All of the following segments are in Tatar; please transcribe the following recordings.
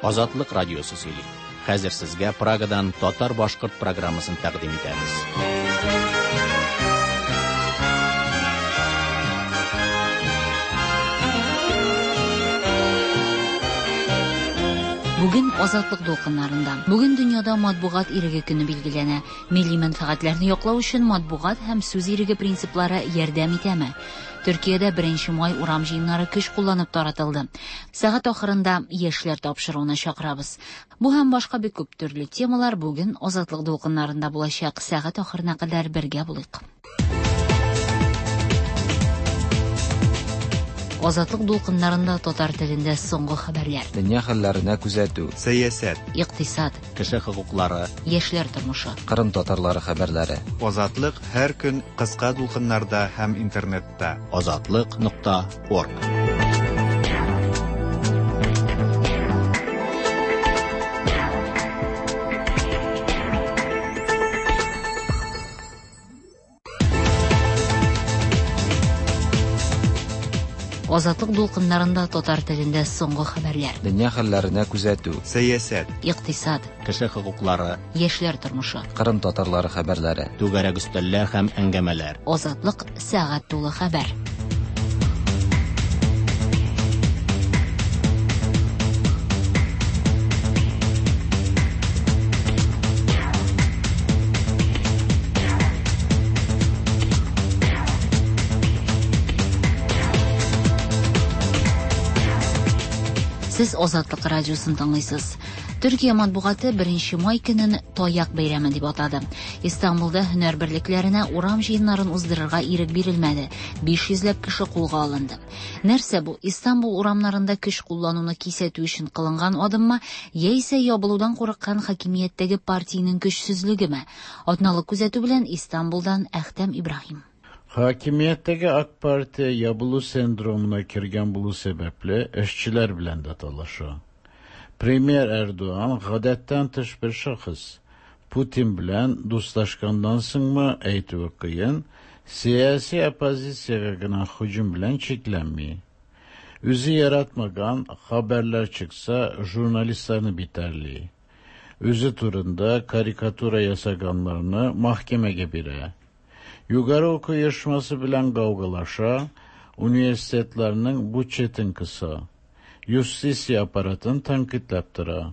Азатлык радиосы сөйли. Хәзер сезгә Прагадан татар-башкорт программасын тәкъдим итәбез. Бүген Азатлык дулкыннарында. Бүген дөньяда матбугат иреге көне билгеләнә. Милли мәнфәгатьләрне яклау өчен матбугат һәм сүз иреге принциплары ярдәм итәме? Төркиядә 1 май урам җыеннары көч кулланып таратылды. Сәгать ахырында яшьләр тапшыруына чакырабыз. Бу һәм башка бик күп төрле темалар бүген Азатлык дулкыннарында булачак. Сәгать ахырына кадәр бергә булыйк. Азатлык дулкыннарында татар телендә соңгы хәбәрләр. Дөнья хәлләренә күзәтү, сәясәт, Икътисад, Кеше хокуклары, яшьләр тормышы. Кырым татарлары хәбәрләре. Азатлык һәр көн кыска дулкыннарда һәм интернетта. Azatlyk.org. Азатлык дулкыннарында татар телендә соңгы хәбәрләр. Дөнья хәлләренә күзәтү, Сәясәт, Икътисад, Кеше хокуклары, яшьләр тормышы. Кырым татарлары хәбәрләре. түгәрәк өстәлләр һәм әңгәмәләр. Азатлык сәгать тулы хәбәр. Сез Азатлык радиосын тыңлыйсыз. Төркия матбугаты 1 май көнен Таяк бәйрәме дип атады. Истанбулда һөнәр берлекләренә урам җыеннарын уздырырга ирек бирелмәде. 500ләп кеше кулга алынды. Нәрсә бу? Истанбул урамнарында көч куллануны кисәтү өчен кылынган адыммы, яисә ябылудан курыккан хакимияттәге партиянең көчсезлегеме? Атналык күзәтү белән Истанбулдан Әхтәм Ибраһим. Hakimiyetteki AK Parti yabulu sendromuna kirgen bulu sebeple eşçiler bilen de talaşa. Premier Erdoğan gadetten tış bir şahıs. Putin bilen dostlaşkandan mı eğitivi kıyın, siyasi opozisiya gına hücum bilen çeklenmeyi. Üzü yaratmagan haberler çıksa jurnalistlerini biterliği. Üzü turunda karikatura yasaganlarını mahkemege bire. Yukarı oku yarışması bilen kavgalaşa, üniversitetlerinin bu çetin kısa, justisiya aparatın tankitleptira.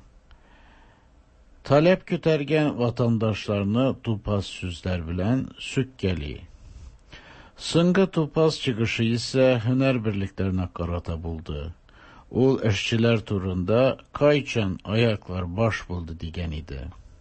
Talep kütergen vatandaşlarını tupaz süzler bilen sükkeli. Sıngı tupaz çıkışı ise hüner birliklerine karata buldu. Ol eşçiler turunda kayçan ayaklar baş buldu digen idi.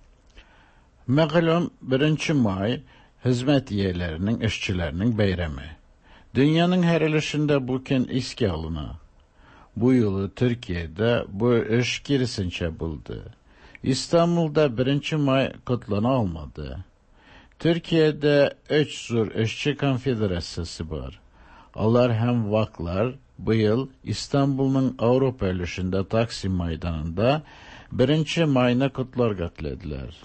Məqalım 1 May, hizmet üyelerinin, işçilerinin beyremi. Dünyanın her ilişinde bu gün iski alına. Bu yılı Türkiye'de bu iş gerisince buldu. İstanbul'da 1 May kutlana olmadı. Türkiye'de 3 zur işçi konfederasyası var. Onlar hem vaklar bu yıl İstanbul'un Avrupa ilişinde Taksim Meydanı'nda 1 May'ına kutlar gatlediler.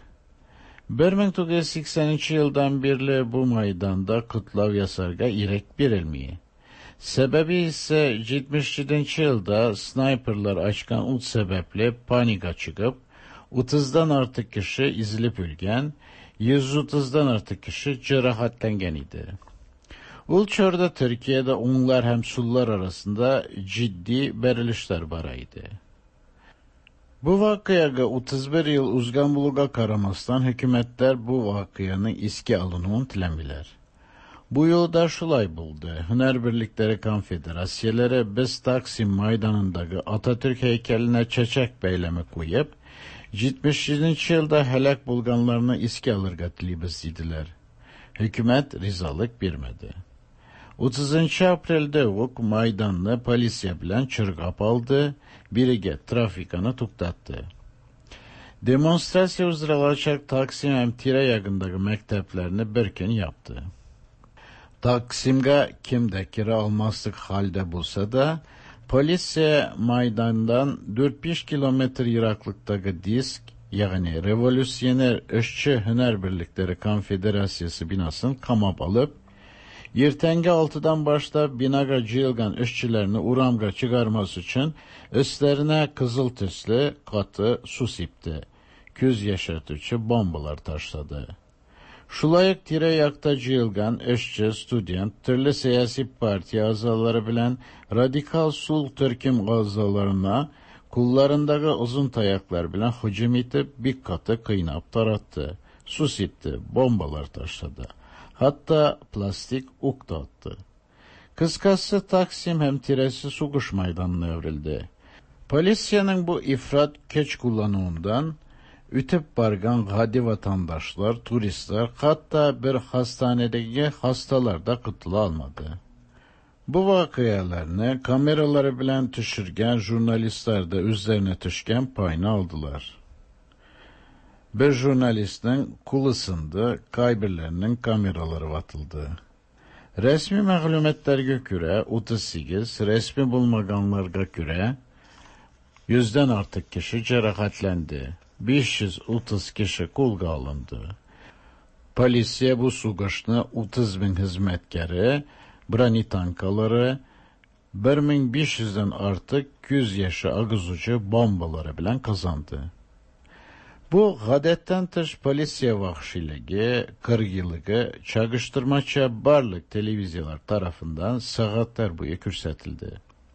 1980 yıldan beri bu maydanda kutlav yasarga irek birilmeyi. Sebebi ise 77 yılda sniperlar açkan ut sebeple panika çıkıp 30'dan artık kişi izilip ülgen, 130'dan artık kişi cerahatlengen idi. Ulçorda Türkiye'de onlar hem sullar arasında ciddi berilişler baraydı. Bu vakıyaga 31 yıl uzgan buluga karamasdan hükümetler bu vakıyanın iski alınımını tilembiler. Bu yolda şulay buldu. Hüner Birlikleri Konfederasiyelere biz Taksim Meydanı'ndaki Atatürk heykeline çeçek beylemi koyup, 77. yılda helak bulganlarını iski alırga tilibіз dediler. Hükümet rizalık birmedi. 30 April'de vuk Maydanlı polisiye bilen çırgap aldı, birige trafikanı tuktattı. Demonstrasiya uzralaşak Taksim Emtire yakındaki mekteplerini bir gün yaptı. Taksim'ga kimde kira almazlık halde bulsa da, polisiye Maydan'dan 4-5 kilometre yiraklıktaki disk, yani Revolüsyoner İşçi Hüner Birlikleri Konfederasyası binasını kamap alıp, Ertenge 6'dan başlap binaga jıyılgan işçilerini uramga çıkarması için üstlerine kızıl tüslü katı su sipti. Küz yaşartıcı bombalar taşladı. Şulayık tireyakta jıyılgan işçi, student, türlü siyasi parti azaları bilen radikal sul Türk'üm azalarına kullarındaki uzun tayaklar bilen hücum etip bir katı kıynap tarattı. Su sipti, bombalar taşladı. Hatta plastik uk da attı. Kıskası Taksim hem tiresi Suguş Meydanı'na evrildi. Polisiyanın bu ifrat keç kullanımından ütüp bargan hadi vatandaşlar, turistler, hatta bir hastanedeki hastalar da kıtılı almadı. Bu vakıyalarını kameraları bilen düşürgen jurnalistler de üzerine düşken payını aldılar. Bir jurnalistin kulu sındı, kaybirlerinin kameraları vatıldı. Resmi məlumatlarga göre 38, resmi bulmaganlarga göre 100'den artık kişi cerahatlendi. 530 kişi kulga alındı. Polisiye bu sugaşını 30 bin hizmetkarı, branitankaları, 1500'den artık 100 yaşı ağızıcı bombaları bilen kazandı. Bu gadetten tış polisiye vahşiliği, kırgılığı, çağıştırmaça barlık televizyalar tarafından saatler boyu kürsetildi.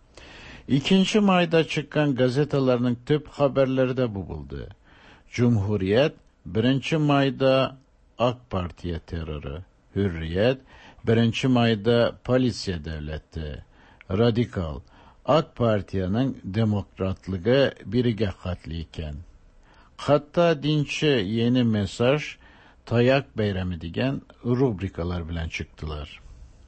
2. mayda çıkan gazetelerinin tüp haberleri de bu buldu. Cumhuriyet 1. mayda AK Partiye terörü, Hürriyet 1. mayda polisiye devleti, Radikal AK Partiye'nin demokratlığı birige katliyken. Hatta dinçe yeni mesaj tayak beyremi digen rubrikalar bilen çıktılar.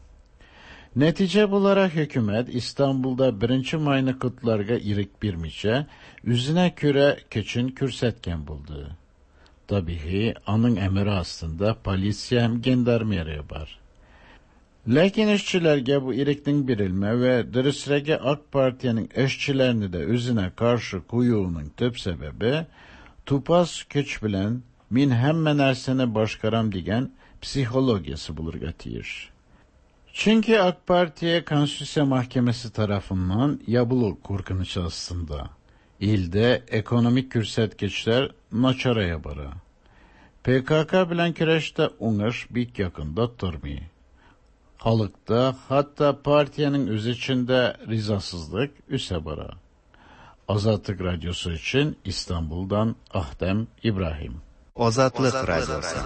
Netice olarak hükümet İstanbul'da 1. mayını kutlarga irik birmiçe üzüne küre keçin kürsetken buldu. Tabii anın emri aslında polisiye hem gendarmeriye var. Lakin işçilerge bu iriktin birilme ve dürüsrege AK Parti'nin işçilerini de üzüne karşı kuyuğunun tüp sebebi tupas köç bilen min hemme nersene başkaram digen psikologiyası bulurga tiyir. Çünkü AK Parti'ye Konstitüsiya Mahkemesi tarafından yapılı korkunç aslında. İlde ekonomik kürsetgeçler naçaraya bara. PKK bilen kireçte uğraş bik yakında durmuyor. Halkta hatta partiyenin öz içinde rizasızlık üse bara. Azatlık Radyosu için İstanbul'dan Ahdem İbrahim. Azatlık Radyosu.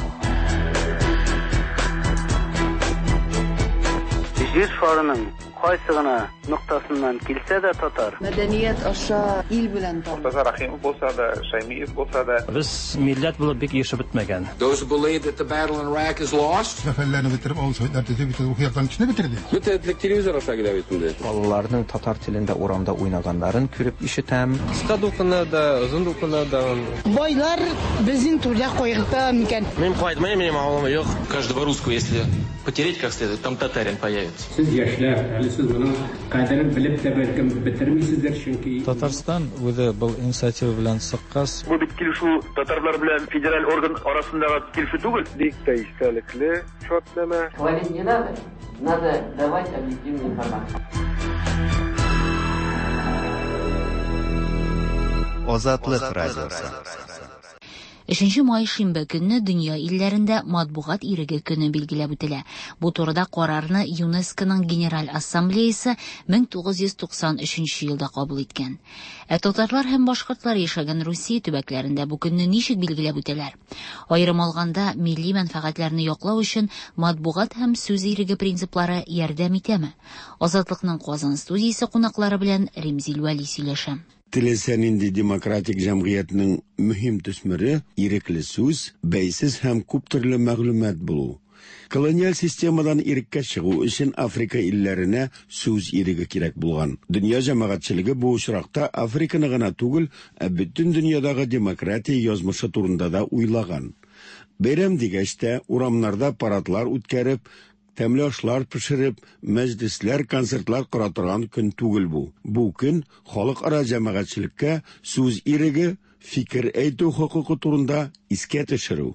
Jir şarının qaysıgına noktasından kilse de tatar. Medeniyet aşağı il bilen tam. Tatar Rahimov bolsa da, Şaymiyev bolsa da. Biz millet bulup bek yaşa bitmegen. Those who believe that the battle in Iraq is lost. Zaferlerini bitirip Avusaylar tezi bitirip Ukuyak'tan içine bitirdi. Müteahhitlik televizyon aşağı gidebildi. Ballarının Tatar tilinde oramda oynaganların kürüp işitem. Kısa dokularda, uzun dokularda. Boylar bizim turda koyukta miken. Benim koyutmayım, benim ağlamı yok. Каждого русского, если потереть как следует, там татарин появится. Siz yaşlar, hali siz bunun kadrini bilip de belki bitirmişsizdir çünkü. Tatarstan o'zi bu inisiativa bilan siqqas. Bu bitkilişu Tatarlar bilen federal organ arasındagi kelişu tugul. Dikta iştalikli çotlama. Говорить не надо. Надо давать объективную информацию. Azatlık Radyosu. 3 may şembe günü dünya illerinde matbuat irigi günü belgilep ötüle. Bu turda kararını UNESCO'nun General Assambleyası 1993 yılda kabul etken. Tatarlar hem Başkırtlar yaşagan Rusiya tübeklerinde bu günü nişik belgilep öteler. Ayrım alganda milli menfaatlerini yoklav için matbuat hem söz irigi prinsipları yardam etemi. Azatlıkның Qozon studiyasi qonaqlari bilen Remzil Vali söyleşem. Tilesenindi demokratik jamgiyatning mühim tüsmiri irikli söz, beysiz hem ko'p turli ma'lumot bulu. Kolonial sistemadan irikka chiqu için Afrika illerine söz irigi kerak bo'lgan. Dünya jamoatchiligi bu uchraqda Afrikani gana tugul, bütün dünyadagi demokratiya yozmishi turunda da o'ylagan. Bayram degachda uramlarda paradlar o'tkazib, temloshlar pishirib, majlislar, konsertlar qura turgan kun tugul bu. Bu kun xalqaro jamoatchilikka so'z irigi, fikr aytuv huquqi turunda iska tashiru.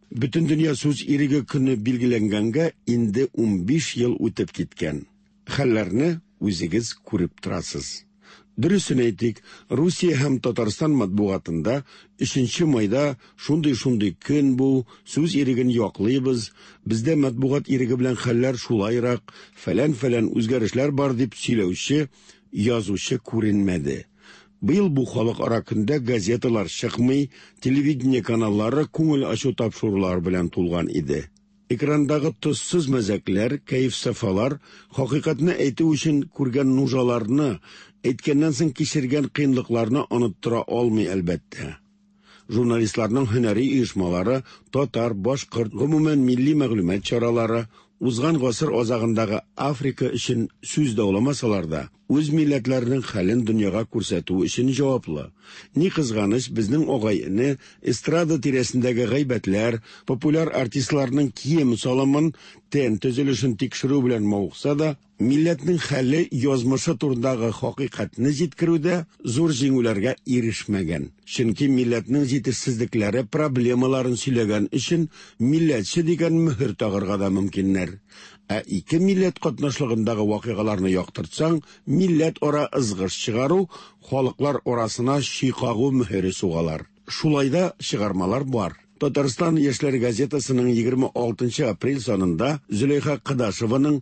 Бүтін дүния сөз иреге күні билгеләнгәнгә инде 15 ел үтеп киткән. Хәлләрне үзегез күреп торасыз. Дөресен әйтик, Русия һәм Татарстан матбугатында 3 майда шундый көн бу, сүз иреген яклыйбыз, бездә матбугат иреге белән хәлләр шулайрак, фәлән үзгәрешләр бар дип сөйләүче, язучы күренмәде. Быел бу халыкара көндә газеталар чыкмый, телевидение каналлары күңел ачу тапшырулар белән тулган иде. Экрандагы тоссыз мәзәкләр, кәеф сафалар, хакыйкатьне әйтү өчен күргән нужаларны, әйткәннән соң кичергән кыенлыкларны оныттыра алмый әлбәттә. Журналистларның һөнәри оешмалары, татар, башкорт, гомумән милли мәгълүмат чаралары, узган гасыр азагындагы Африка өчен сүз дауламасалар да, үз милләтләренең хәлен дөньяга күрсәтү өчен җаваплы. Ни кызганыч, безнең агайны эстрада тирәсендәге гайбәтләр, популяр артистларның кием салымын, тән төзелешен тикшерү белән мавыкса да, милләтнең хәле язмышы турындагы хакыйкатьне җиткерүдә зур җиңүләргә ирешмәгән. Чөнки милләтнең җитешсезлекләре, проблемаларын сөйләгән өчен милләтче дигән мөһер тагырга да мөмкиннәр. Ә ике милләт катнашлыгындагы вакыйгаларны яктыртсаң, милләт ара ызгыш чыгару, халыклар арасына шикагу мөһере сугалар. Шулайда чыгармалар бар. Татарстан яшьләр газетасының 26 апрель санында Зөләйха Кадашеваның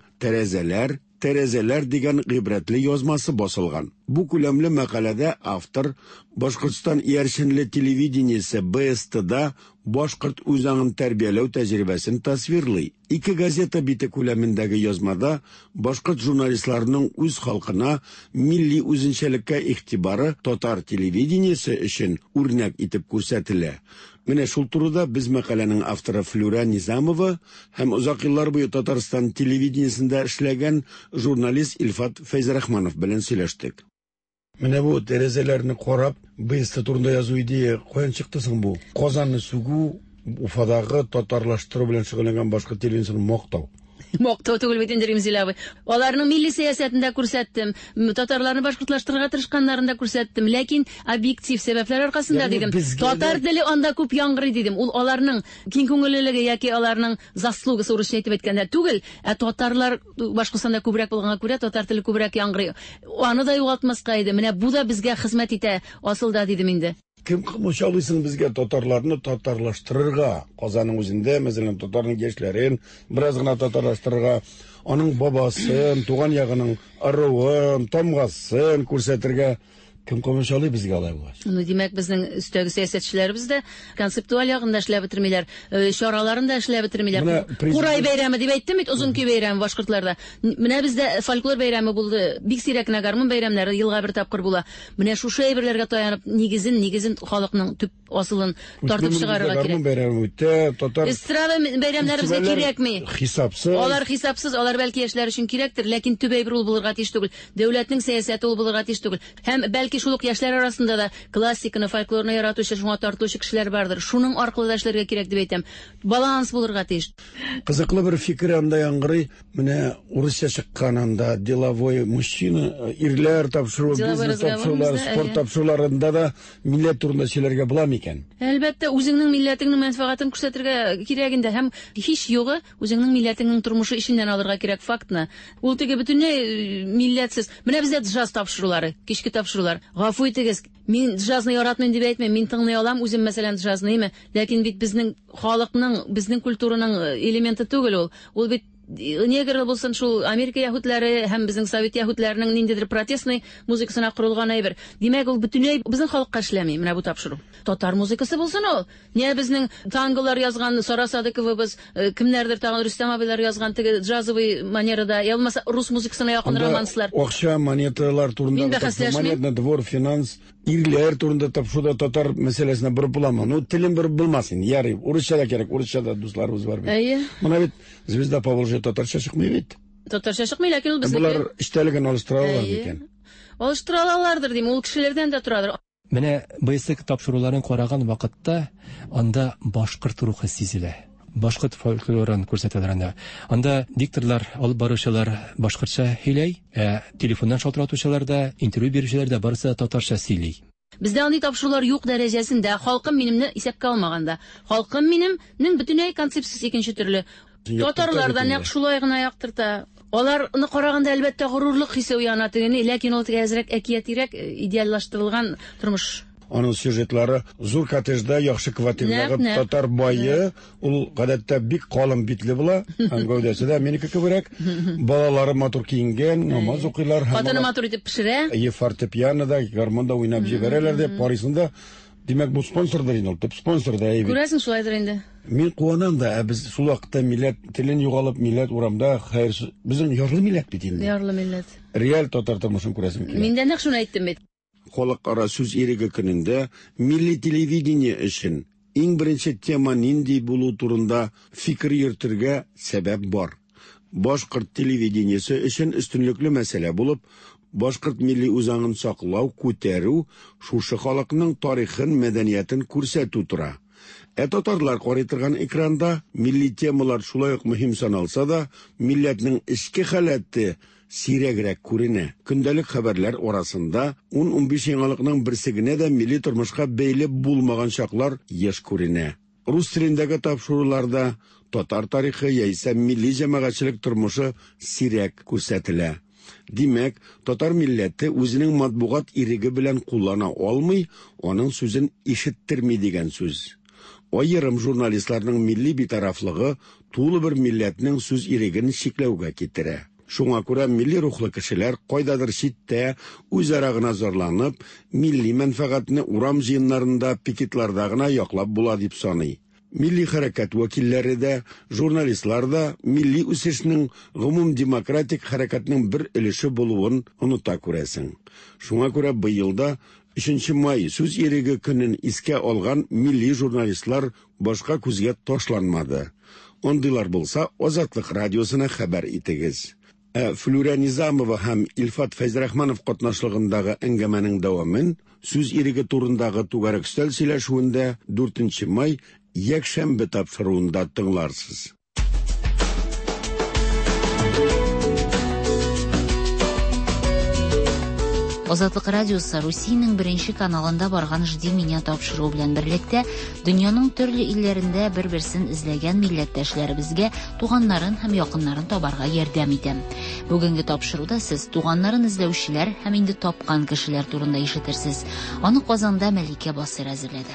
Тәрәзәләр дигән гыйбрәтле язмасы басылган. Бу күләмле мәкаләдә автор Башкортстан иярченле телевидениесе БСТ-да башкорт үзаңын тәрбияләү тәҗрибәсен тасвирлый. Ике газета бите күләмендәге язмада башкорт журналистларының үз халкына милли үзенчәлеккә игътибары татар телевидениесе өчен үрнәк итеп күрсәтелә. Менә шул турыда без мәкаләнең авторы Флюра Низамова һәм узак еллар буе Татарстан телевидениесендә эшләгән журналист Илфат Фәйзрахманов белән сөйләштек. Менә бу тәрәзәләрне карап, БСТ турында язу идея каян чыкты соң бу? Казанны сүгү, Уфадагы татарлаштыру белән шөгыльләнгән башка телевизорны мактау. Мактау түгел бит инде Римзиләве. Аларның милли сәясәтендә күрсәттем, татарларны башкортлаштырырга тырышканнарын да күрсәттем, ләкин объектив сәбәпләр аркасында дидем. Татар теле анда күп яңгырый дидем. Ул аларның киң күңеллелеге яки аларның заслугасы урысча әйтеп әйткәндә түгел, ә татарлар Башкортстанда күбрәк булганга күрә татар теле күбрәк яңгырый. Аны да югалтмаска иде. Менә бу да безгә хезмәт итә, асылда дидем инде. Кем кымышалыйсың безгә татарларны татарлаштырырга? Казанның үзендә, мәсәлән, татарның яшьләрен бераз гына татарлаштырырга, аның бабасын, туган ягының арыуын, тамгасын күрсәтергә кем кымышалый безгә алай булгач? Ну, димәк, безнең өстәге сәясәтчеләребез дә концептуаль ягында эшләп бетермиләр, чараларында эшләп бетермиләр. Курай бәйрәме дип әйттем бит, озын көй бәйрәме башкортларда. Менә бездә фольклор бәйрәме булды, бик сирәк кенә гармун бәйрәмнәре елга бер тапкыр була. Менә шушы әйберләргә таянып, нигезен халыкның төп асылын тартып чыгарырга кирәк. Гармун бәйрәме үтә, татар эстрада бәйрәмнәре безгә кирәкми? Хисапсыз. Алар хисапсыз, алар бәлки яшьләр өчен кирәктер, ләкин төп әйбер ул булырга тиеш түгел. Дәүләтнең сәясәте ул булырга тиеш түгел. Һәм бәлки шул ук яшьләр арасында да классиканы, фольклорны яратучы, шуңа тартучы кешеләр бардыр. Шуның аркылы да эшләргә кирәк дип әйтәм. Баланс булырга тиеш. Кызыклы бер фикер анда яңгырый. Менә урысча чыкканында деловой мужчина, ирләр тапшыру, бизнес тапшырулар, спорт тапшыруларында да милләт турында сөйләргә була микән? Әлбәттә, үзеңнең милләтеңнең мәнфәгатен күрсәтергә кирәк инде, һәм һич югы үзеңнең милләтеңнең тормышы ишеннән алырга кирәк фактны. Ул теге бөтенләй милләтсез. Менә бездә джаз тапшырулары, кичке тапшырулар. Гафу итегез, мин джазны яратмыйм дип әйтмәм, мин тыңлый алам, үзем мәсәлән джазныймы, ләкин бит безнең халыкның, безнең культураның элементы түгел ул. Ул бит негр булсын, шул Америка яһүдләре һәм безнең совет яһүдләренең ниндидер протестный музыкасына корылган әйбер. Димәк, ул бөтенләй безнең халыкка эшләми, менә бу тапшыру. Татар музыкасы булсын ул. Не безнең танголар язган, Сара Садыковыбыз, кемнәрдер тагын Рөстәм абыйлар язган теге джазовый манерада, ялмаса рус музыкасына якын романслар. Акча, монеталар турында, монетный двор, финанс, ирләр турында тапшыруда татар мәсьәләсенә бер буламы? Ну, телем бер булмасын. Ярый, урысча да кирәк, урысча да дусларыбыз бар бит. Менә бит Звезда Поволжья татарча чыкмый бит. Татарча чыкмый, ләкин ул безнеке. Булар иштәлеген алыштыралар микән? Алыштыраларлар дим, ул кешеләрдән дә торадыр. Менә БСТ тапшыруларын караган вакытта анда башкорт рухы сизелә. Башкорт фольклорын күрсәтәләр. Анда дикторлар, алып баручылар башкортча һөйләй, телефоннан шалтыратучылар да, интервью бирүчеләр дә барысы татарча сөйли. Бездә андый тапшырулар юк дәрәҗәсендә, халкым минемне исәпкә алмаганда. Халкым минемнең бөтенләй концепциясе икенче төрле. Татарларда нәкъ шулай гына яктырта. Аларны караганда әлбәттә горурлык хисе уяна тегене, ләкин ул әзрәк әкиятирәк идеаллаштырылган тормыш. Аның сюжетлары зур коттеджда яхшы квартираларда татар байы, ул гадәттә бик калын битле була, һәм гәүдәсе дә Америка кеберәк. Балалары матур киенгән, намаз укыйлар, хатыны матур итеп пешерә. Фортепианода, гармонда уйнап җибәрәләр дип Парисында. Димәк, бу спонсордыр инде, төп спонсор да әйбит. Күрәсең шулайдыр инде. Мин куанам да, без шул вакытта милләт телен югалып, милләт урамда хәйр, безнең ярлы милләт бит инде. Ярлы милләт. Реаль татар тормышын күрәсең килә. Мин дә нәкъ шуны әйттем бит. Халыкара сүз иреге көнендә милли телевидение өчен иң беренче тема нинди булу турында фикер йөртергә сәбәп бар. Башкорт телевидениесе өчен өстенлекле мәсьәлә булып, башкорт милли үзаңын саклау, күтәрү, шушы халыкның тарихын, мәдәниятен күрсәтү тора. Татарлар карый торган экранда милли темалар шулай ук мөһим саналса да, милләтнең эчке халаты сирәгрәк күренә. Көндәлек хәбәрләр арасында 10-15 яңалыкның берсе генә дә милли тормышка бәйле булмаган чаклар еш күренә. Рус телендәге тапшыруларда татар тарихы яисә милли җәмәгатьчелек тормышы сирәк күрсәтелә. Димәк, татар милләте үзенең матбугат иреге белән куллана алмый, аның сүзен ишеттерми дигән сүз. Аерым журналистларның милли битарафлыгы тулы бер милләтнең сүз иреген чикләүгә китерә. Шуңа күрә милли рухлы кешеләр кайдадыр читтә үзара гына зарланып, милли мәнфәгатьне урам җыеннарында, пикетларда гына яклап була дип саный. Милли хәрәкәт вәкилләре дә, журналистлар да милли үсешнең гомум демократик хәрәкәтнең бер өлеше булуын оныта күрәсең. Шуңа күрә быелда 3 май сүз иреге көнен искә алган милли журналистлар башка күзгә ташланмады. Ондыйлар булса, Азатлык радиосына хәбәр итегез. Флюрә Низамова һәм Илфат Фәйзрахманов катнашлыгындагы әңгәмәнең дәвамын сүз иреге турындагы тугарак өстәл сөйләшүендә 4 май якшәмбе тапшыруында тыңларсыз. Азатлык радиосы Русиянең беренче каналында барган «Жди меня» тапшыру белән берлектә дөньяның төрле илләрендә бер-берсен эзләгән милләттәшләребезгә туганнарын һәм якыннарын табарга ярдәм итә. Бүгенге тапшыруда сез туганнарын эзләүчеләр һәм инде тапкан кешеләр турында ишетерсез. Аны Казанда Мәликә Басыр әзерләде.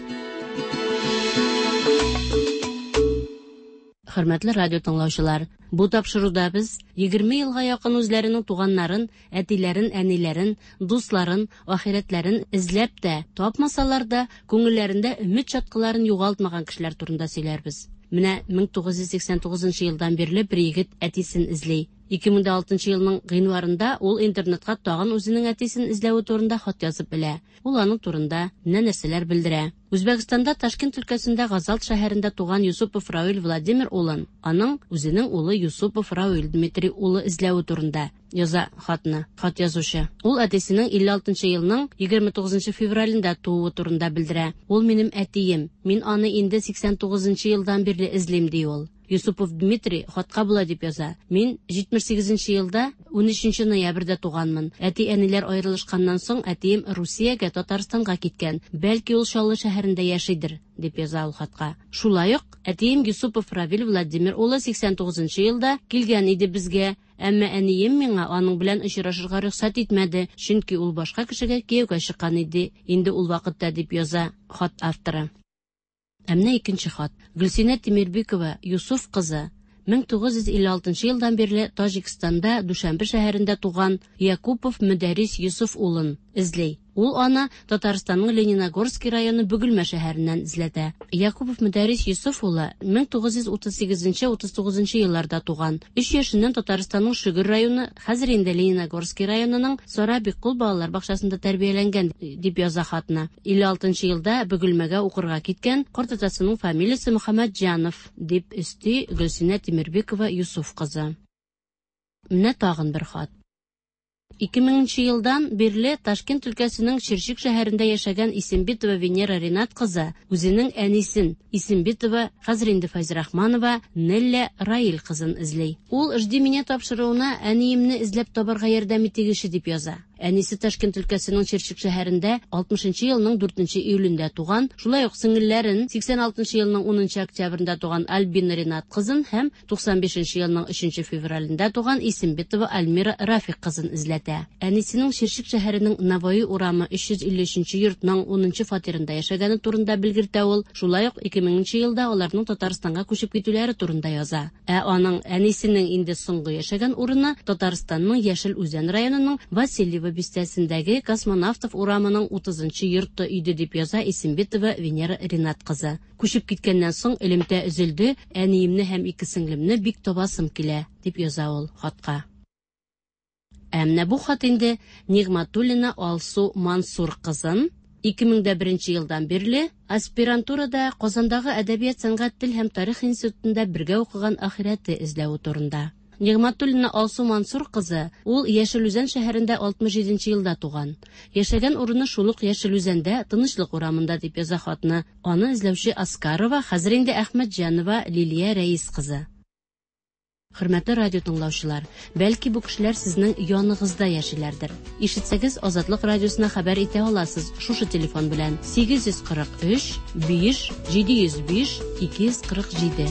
Хөрмәтле радио тыңлаучылар, бу тапшыруда без 20 елга якын үзләренең туганнарын, әтиләрен, әниләрен, дусларын, ахирәтләрен эзләп тә тапмасалар да, күңелләрендә өмет чаткыларын югалтмаган кешеләр турында сөйләрбез. Менә 1989 елдан бирле бер егет әтисен эзли. 2006 елның гыйнварында ул интернетка тагын үзенең әтисен эзләү турында хат язып белә. Ул аның турында нәрсәләр белдерә. Үзбәкстанда Ташкент өлкәсендә Газалт шәһәрендә туган Юсупов Равил Владимир улын, аның үзенең улы Юсупов Равил Дмитрий улы эзләү турында яза хатны. Хат язучы. Ул әтисенең 56 елның 29 февралендә тууы турында белдерә. Ул минем әтием. Мин аны инде 89 елдан бирле эзлим ди ул. Юсупов Дмитрий хатка була дип яза. Мин 78 елда 13 ноябрьдә туганмын. Әти-әниләр аерылышканнан соң әтием Русиягә, Татарстанга киткән. Бәлки ул Шаллы шәһәрендә яшидер, дип яза ул хатка. Шулай ук әтием Юсупов Равил Владимир улы 89 елда килгән иде безгә. Әмма әнием миңа аның белән очрашырга рөхсәт итмәде, чөнки ул башка кешегә кияүгә чыккан иде. Инде ул вакытта, дип яза хат авторы. Әмнә икенче хат. Гөлсинә Тимербекова, Юсуф кызы, 1956 елдан бирле Таҗикстанда Душанбе шәһәрендә туган Якупов Мөдәрис Юсуф улын эзли. Ул аны Татарстанның Лениногорский районы Бөгелмә шәһәреннән эзләтә. Якупов Мөдәрис Юсуф улы 1938-39 елларда туган. 3 яшеннән Татарстанның Шөгыр районы, хәзер инде Лениногорский районының Сарабиккул балалар бакчасында тәрбияләнгән, дип яза хатны. 56 елда Бөгелмәгә укырга киткән, картатасының фамилиясе Мөхәммәтҗанов, дип өсти Гөлсинә Тимербекова Юсуф кызы. Менә тагын бер хат. 2000 елдан бирле Ташкент өлкәсенең Чирчик шәһәрендә яшәгән Исембитова Венера Ринат кызы үзенең әнисен Исембитова хәзер инде Файзрахманова Нелля Раил кызын эзли. Ул «Жди меня» тапшыруына әниемне эзләп табарга ярдәм итегезче дип яза. Әнисе Ташкент өлкәсенең Черчик шәһәрендә 60 елның 4 июлендә туган, шулай ук сеңелләрен 86 елның 10 октябрендә туган Альбина Ринат кызын һәм 95 елның 3 февралендә туган Исембетова Альмира Рафик кызын эзләтә. Әнисенең Черчик шәһәренең Наваи урамы 353 йортның 10 фатирында яшәгәне турында белгертә ул. Шулай ук 2000 елда аларның Татарстанга күчеп китүләре турында яза. Аның әнисенең инде соңгы яшәгән урыны Татарстанның Яшел Үзән районының Васильева бистәсендәге Космонавтов урамының 30 йорты иде дип яза Исембетова Венера Ринат кызы. Күчеп киткәннән соң элемтә өзелде, әниемне һәм ике сеңлемне бик табасым килә дип яза ул хатка. Әмма бу хат инде Нигъматуллина Алсу Мансур кызын 2001 елдан бирле аспирантурада Казандагы Әдәбият, сәнгать, тел һәм тарих институтында бергә укыган ахирәте эзләү турында. Нигъматуллина Алсу Мансур кызы, ул Яшел Үзән шәһәрендә 67 елда туган. Яшәгән урыны шулык Яшел Үзәндә, Тынычлык урамында дип яза хатны. Аны эзләүче Аскарова, хәзер инде Әхмәтҗанова Лилия Рәис кызы. Хөрмәтле радио тыңлаучылар, бәлки бу кешеләр сезнең яныгызда яшиләрдер. Ишетсәгез, Азатлык радиосына хәбәр итә аласыз шушы телефон белән 843 5 705 247.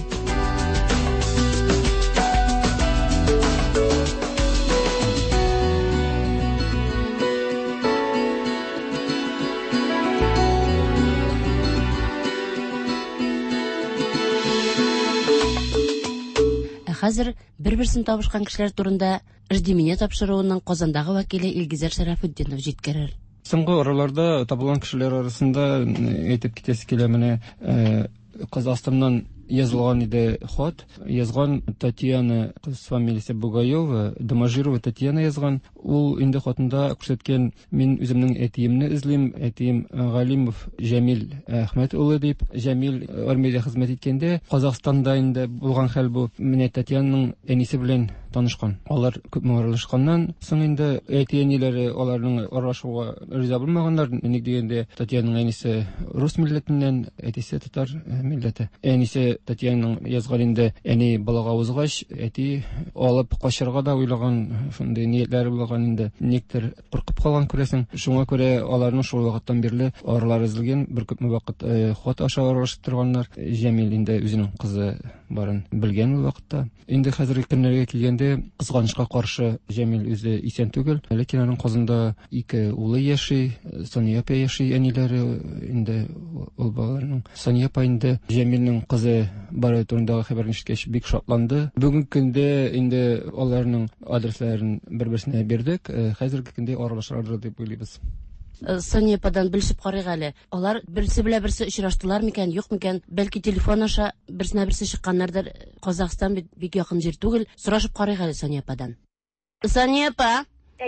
Хәзер бер-берсен табышкан кешеләр турында Рдимине тапшыруының Казандагы вәкиле Илгизәр Шарафетдинов җиткерер. Соңгы араларда табылган кешеләр арасында әйтеп китәсе килә, менә Казахстаннан язылган иде хат. Язган Татьяна, кыз фамилиясе Бугаева, Домажирова Татьяна язган. Ул инде хатында күрсәткән: "Мин үземнең әтиемне эзлим, әтием Галимов Җәмил Әхмәт улы" дип. Җәмил армиядә хезмәт иткәндә, Казахстанда инде булган хәл бу. Менә Татьянаның әнисе белән танышкан. Алар күп аралашканнан соң инде әти-әниләре аларның аралашуга риза булмаганнар. Ник дигәндә, Татьянаның әнисе рус милләтеннән, әтисе татар милләте. Әнисе Татьянаның язган инде, әни балага узгач, әти алып качарга да уйлаган, шундый ниятләре булган инде. Никтер куркып калган күрәсең. Шуңа күрә аларның шул вакыттан бирле аралары изелгән, бер күп вакыт хат аша аралашып торганнар. Җәмил инде үзенең кызы барын белгән ул вакытта. Инде хәзерге көннәргә килгәндә, кызганычка каршы, Җәмил үзе исән түгел, ләкин аның кызында 2 улы яши, Сания апа яши, әниләре инде ул балаларның. Сания апа инде Җәмилнең кызы бары турындагы хәбәрне ишеткәч бик шатланды. Бүген көндә инде аларның адресларын бер-берсенә бирдек. Хәзерге көндә аралашалар дип уйлыйбыз. Сания ападан белешеп карыйк әле. Алар берсе белән берсе очраштылар микән, юк микән? Бәлки телефон аша берсенә берсе чыкканнардыр. Казахстан бик якын җир түгел. Сорашып карыйк әле Сания ападан. Сания апа,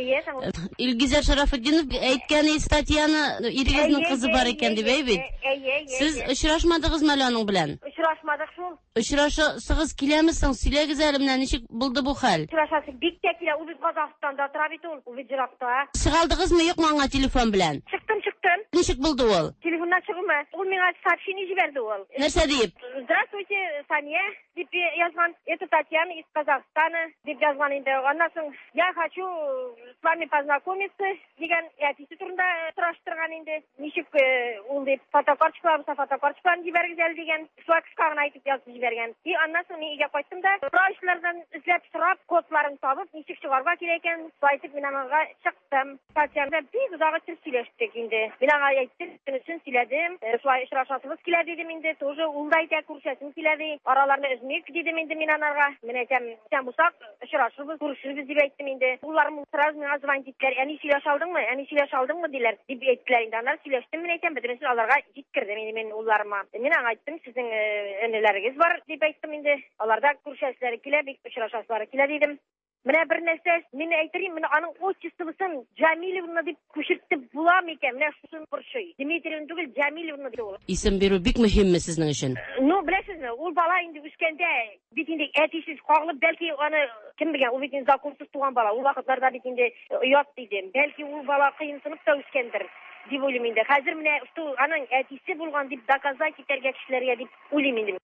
Илгизәр Шарафетдинов әйткән, Татьяна ирегезнең кызы бар икән дип әйбит. Сез очрашмадыгызмы әле аның белән? Очрашмадык шул. Очрашасыгыз киләме соң? Сөйләгез әле, менә ничек булды бу хәл? Очрашасы бик тә килә, ул бит Казахстанда тора бит ул, ул бит җиракта. Чыгалдыгызмы, юкмы аңа телефон белән? Чыктым. Ничек булды ул? Телефоннан чыгымы? Ул миңа сообщение җибәрде ул. Нәрсә дип? Здравствуйте, Сания, дип язган. Это Татьяна из Казахстана, дип язган инде. Аннан соң, я хочу с вами познакомиться дигән әтисе турында сораштырган инде. Ничек ул дип фотокарточкаларын җибәргез әле дигән. Шуакска гына әйтеп язып җибәргән. И аннан соң мин өйгә кайттым да, правочлардан эзләп сорап, кодларын табып, ничек чыгарга кирәк икән, айтып мин аңа чыктым. Татьяна бик озак сөйләштек инде. Мин аңа әйттем, өчен сөйләдем. Шулай очрашасыбыз килә дидем инде. Тоже ул да әйтә, күршәсем килә ди. Араларны өзмик дидем инде мин анарга. Мин әйтәм, сән булсак, очрашырбыз, күрешербез дип әйттем инде. Уллар сразу миңа звонить иттеләр. Әни сөйләшә алдыңмы диләр дип әйттеләр инде. Аннан сөйләштем, мин әйтәм, бөтенесе аларга җиткердем инде мин улларыма. Мин аңа әйттем, сезнең энеләрегез бар дип әйттем инде. Аларда күрешәсләре килә, бик очрашасылары килә дидем. Менә бер нәрсә, мин әйтәрим, менә аның отчествосын Җәмиловна дип күчертеп буламы икән? Менә шусын борчый. Дмитриевна түгел, Җәмиловна дип ул. Исем бирү бик мөһимме сезнең өчен? Ну, беләсезме, ул бала инде үскәндә, бит инде әтисез кагылып, бәлки аны кем белгән, ул бит инде законсыз туган бала. Ул вакытларда бит инде оят дидем. Бәлки ул бала кыенсынып та үскәндер дип уйлыйм инде. Хәзер менә аның әтисе булган дип доказать итәргә кешеләргә дип уйлыйм инде.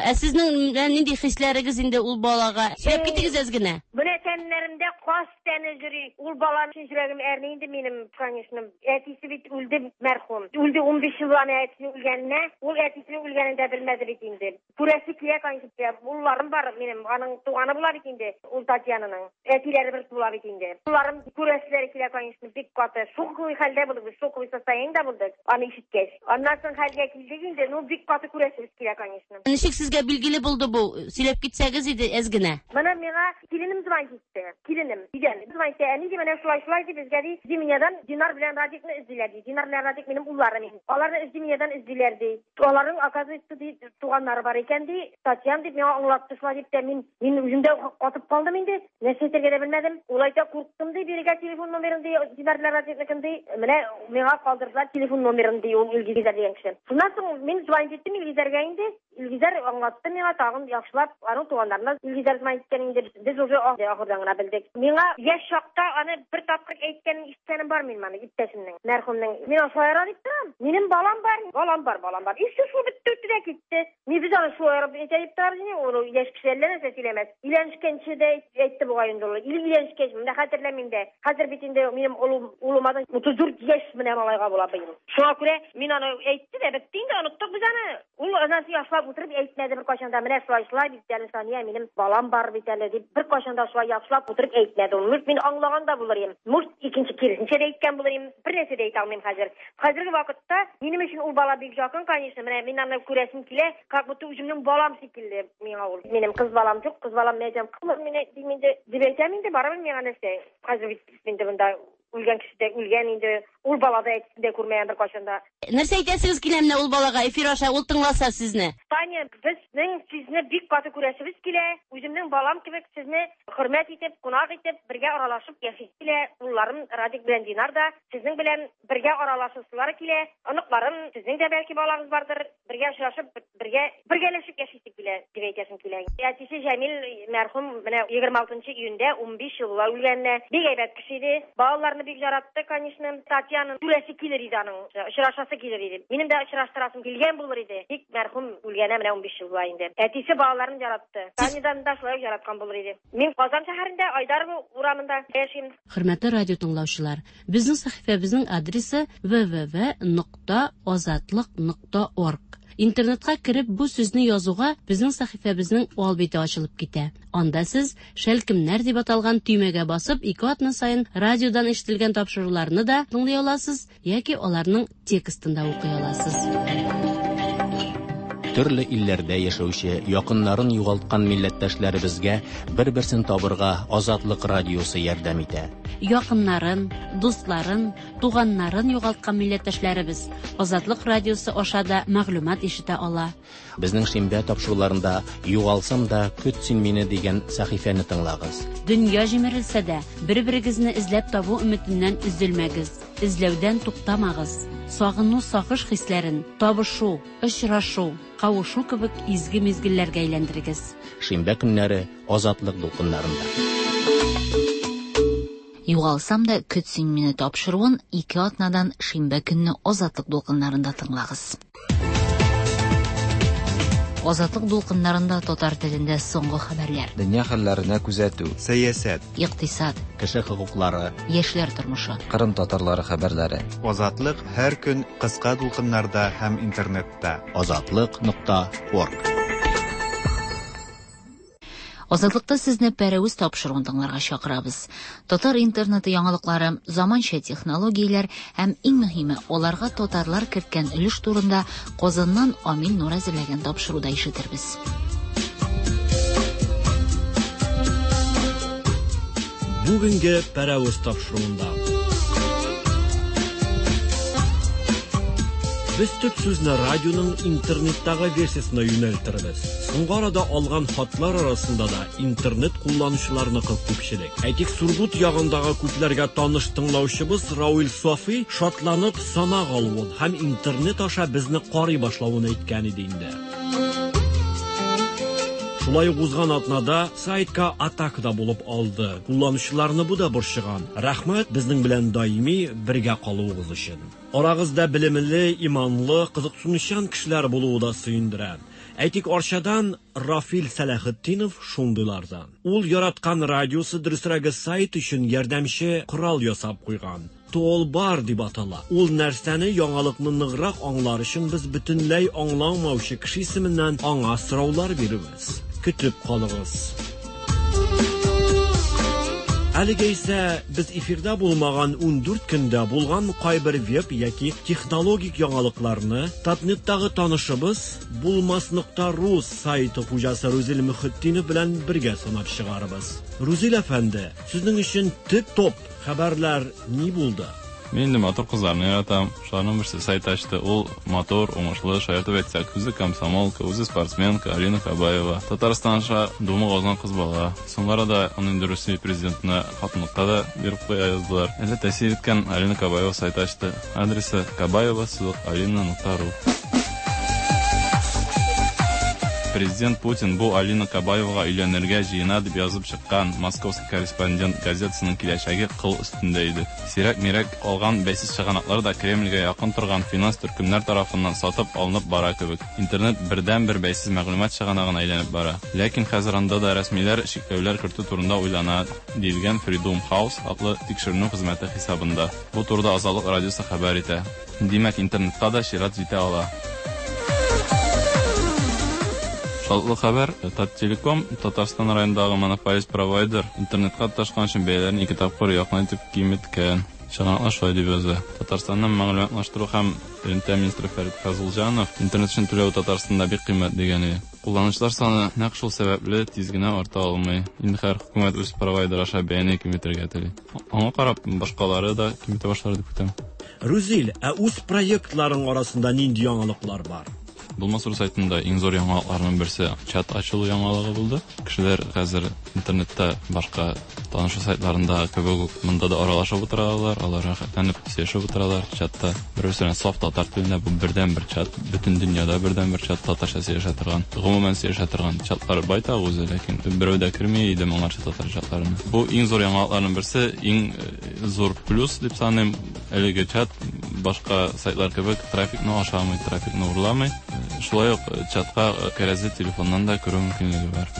Сезнең нинди хисләрегез инде ул балага? Сөйләп китегез әзгенә. Менә тәннәремдә кас тәне йөри. Ул баланың йөрәгем әрнейди минем, конечно. Әтисе бит үлде мәрхүм. Үлде 15 ел аны әтисе үлгәненә. Ул әтисе үлгәнен дә белмәде бит инде. Күрәсе килә конечно. Улларым бар минем, аның туганы була бит инде. Ул Татьянаның. Әтиләре бер була бит инде. Улларым күрәселәре килә конечно. Бик каты. Шоковый хәлдә булды, шоковый состояниедә булды. Аны ишеткәч. Аннан соң хәлгә килдек инде. Ну бик каты күрәсез килә конечно. Ничек сезгә билгеле булды бу? Сөйләп китсәгез иде әзгенә. Менә миңа киленем звонит итте. Киленем дигән. Звонит итте. Әни менә шулай ди безгә ди. Зимиядән Динар белән Радикны эзлиләр ди. Динар белән Радик минем улларым. Аларны Зимиядән эзлиләр ди. Аларның оказывается ди туганнары бар икән ди. Татьяна дип миңа аңлатты шулай дип тә мин үземдә катып калдым инде. Нәрсә итәргә дә белмәдем. Улайта курктым ди. Бирегә телефон номерын ди. Динар белән Радикны ди. Менә миңа калдырдылар телефон номерын ди. Ул Илгизәр дигән кеше. Шуннан соң мин звонит иттем Илгизәргә инде. Илгизәр аңлатты миңа тагын яхшылап аның туганнарына Илгизәр звонит иткән инде. Без уже ахырдан гына белдек. Миңа яшь чакта аны бер тапкыр әйткәнен ишеткәнем бар мин моны иптәшемнең, мәрхүмнең. Мин ашайра дип торам. Минем балам бар. Исе шул битте дә китте. Мин без аны шулай әйтеп торам, ул яшь кешеләрне сөйләмәс. Иләншкәнче дә әйтте бугай инде ул. Иләншкәч менә хәтерләмим дә. Хәзер бит инде минем улымадан 34 яшь менә малайга була бит. Шуңа күрә мин аны әйтте дә битте инде, оныттык без аны. Ул анасы яшлап утырып әйтмәде бер кайчан да. Менә шулай бит әле Сания минем балам бар бит әле дип бер кайчан да шулай яшлап утырып әйтмәде. Ул мин аңлаган да булыр идем. Мурт икенче киресенчә дә әйткән булыр идем. Бер нәрсә дә әйтә алмыйм хәзер. Хәзерге вакытта минем өчен ул бала бик якын, конечно. Менә мин аны күрәсем килә, как будто үземнең балам шикелле миңа ул. Минем кыз балам юк, кыз балам мәҗәм. Кызым мине димендә дип әйтәм инде, барыбер миңа нәрсә. Хәзер бит инде монда үлгән кеше дә үлгән инде. Ул балада әйтсә дә күрмәгән бер кайчанда. Нәрсә әйтәсегез килә менә ул балага эфир аша ул тыңласа сезне? Таня, безнең сезне бик каты күрәсебез килә. Үземнең балам кебек сезне хөрмәт итеп, кунак итеп, бергә аралашып яшисез килә. Улларым Радик белән Динар да сезнең белән бергә аралашасылар килә. Аныкларым сезнең дә бәлки балагыз бардыр. Бергә очрашып, бергәләшеп яшисез килә дип әйтәсем килә. Әтисе Җәмил мәрхүм менә 26 июньдә 15 ел үлгәнне. Бик әйбәт кеше иде. Балаларны бик яратты, конечно. Татьяна күрәсе килер иде аның. Очрашасы килер иде. Минем дә очраштырасым килгән булыр иде. Бик мәрхүм үлгәнә менә 15 ел була инде. Әтисе балаларын яратты. Танидан да шулай яраткан булыр иде. Мин Казан шәһәрендә Айдар урамында яшим. Хөрмәтле радио тыңлаучылар, безнең сәхифәбезнең адресы www.azatlik.org. Интернетка кирип бу сүзне язуга безнең сәхифәбезнең албите ачылып китә. Анда сез шәлкемнәр дип аталган төймәгә басып 2 атна сайын радиодан ишетелгән тапшыруларны да тыңлый аласыз яки аларның текстын да укый аласыз. Төрле илләрдә яшәүче, якыннарын югалткан милләттәшләребезгә бер-берсен табырга Азатлык радиосы ярдәм итә. Якыннарын, дусларын, туганнарын югалткан милләттәшләребез Азатлык радиосы аша да мәгълүмат ишетә ала. Безнең шимбә тапшыруларында "Югалсам да көт син мине" дигән сәхифәне тыңлагыз. Дөнья җимерелсә дә, бер-берегезне эзләп табу өметеннән üzülмәгез. Эзләүдән туктамагыз. Сагыну, сагыш хисләрен, табышу, очрашу, кавышу кебек изге мизгелләргә әйләндерегез. Шимбә көннәре Азатлык дулкыннарында. Югалсам да көт син мине тапшыруын 2 атнадан шимбә көнне Азатлык дулкыннарында тыңлагыз. Азатлык дулкыннарында татар телендә соңгы хәбәрләр. Дөнья хәлләренә күзәтү, сәясәт, икътисад, кеше хокуклары, яшьләр тормышы, Кырым татарлары хәбәрләре. Азатлык һәр көн кыска дулкыннарда һәм интернетта. Azatlik.org. Азатлыкта сезне пәрәвез тапшыруын тыңларга чакырабыз. Татар интернеты яңалыклары, заманча технологияләр һәм иң мөһиме, аларга татарлар керткән өлеш турында Казаннан Амин Нур әзерләгән тапшыруда ишетербез. Бүгенге пәрәвез тапшыруында Без төп сүзне радионың интернеттагы версиясына юнәлтербез. Соңгы арада алган хатлар арасында да интернет кулланучыларныкы күпчелек. Әйтик, Сургут ягындагы күпләргә таныш тыңлаучыбыз Рауил Софи шатланып санак алуын һәм интернет аша безне карый башлавын әйткән иде инде. Шулай узган атнада сайтка атака булып алды. Кулланучыларны бу да борчыган. Рәхмәт безнең белән даими бергә калуыгыз өчен. Арагызда белемле, иманлы, кызыксынучан кешеләр булуы да сөендерә. Әйтик Арчадан Рафил Сәләхетдинов шундыйлардан. Ул яраткан радиосы дөресрәге сайт өчен ярдәмче корал ясап куйган. Толбар дип атала. Ул нәрсәне яңалыкны ныграк аңлар өчен без бөтенләй аңламаучы кеше исеменнән аңа сораулар бирәбез. Көтеп калыгыз. Әлегә исә біз эфирда булмаган 14 көндә булган кайбер веб яки технологик яңалыкларны Татнеттагы танышыбыз Булмас.ру сайты хуҗасы Рузил Мөхетдинов белән бергә санап чыгарыбыз. Рузил әфәнде, сезнең өчен топ хәбәрләр ни булды? Мен де мотор кызларны яратам. Шуларның берсе сайт ачты. Ул мотор, уңышлы, шаяртып әйтсәк, үзе комсомолка, үзе спортсменка Алина Кабаева. Татарстанша думы озган кыз бала. Соңгара да аның Русия президентына хатынлыкка да биреп куя яздылар. Әле тәэсир иткән Алина Кабаева сайт ачты. Адресы kabayeva.alina.ru. Президент Путин бу Алина Кабаевага өйләнергә җыена дип язып чыккан Московский корреспондент газетасының киләчәге кыл өстендә иде. Сирәк-мирәк алган бәйсез чыганаклар да Кремльгә якын торган финанс төркемнәр тарафыннан сатып алынып бара кебек. Интернет бердән-бер бәйсез мәгълүмат чыганагына әйләнеп бара. Ләкин хәзер анда да рәсмиләр шикләүләр кертү турында уйлана, диелгән Freedom House атлы тикшеренү хезмәте хисабында. Бу турыда Азалык радиосы хәбәр итә. Димәк, интернетта да чират җитә ала. Шатлы хәбәр, Таттелеком Татарстан районындагы монополист провайдер интернетка ташкан өчен бәяләрен 2 тапкыр якынайтып киметкән. Чыганаклар шулай дип язды. Татарстанның мәгълүматлаштыру һәм элемтә министры Фәрит Казылҗанов интернет өчен түләү Татарстанда бик кыйммәт дигән иде. Кулланучылар саны нәкъ шул сәбәпле тиз генә арта алмый. Инде һәр хөкүмәт үз провайдер аша бәяне киметергә тели. Аңа карап башкалары да киметә башлар дип көтәм. Рузил, үз проектларың арасында нинди яңалыклар бар? Булмас.ру сайтында иң зур яңалыкларның берсе чат ачылу яңалыгы булды. Кешеләр хәзер интернетта башка танышу сайтларында кебек монда да аралашып утыралар, алар рәхәтләнеп сөйләшеп утыралар чатта. Берсенә саф татар телендә бу бердән-бер чат, бөтен дөньяда бердән-бер чат татарча сөйләшә торган, гомумән сөйләшә торган чатлар байтак үзе, ләкин берәү дә керми иде моңарча татар чатларына. Бу иң зур яңалыкларның берсе, иң зур плюс дип саныйм. Әлеге чат башка сайтлар кебек трафикны ашамый, трафикны урламый. Шулай ук чатка кәрәзле телефоннан да керү мөмкинлеге бар.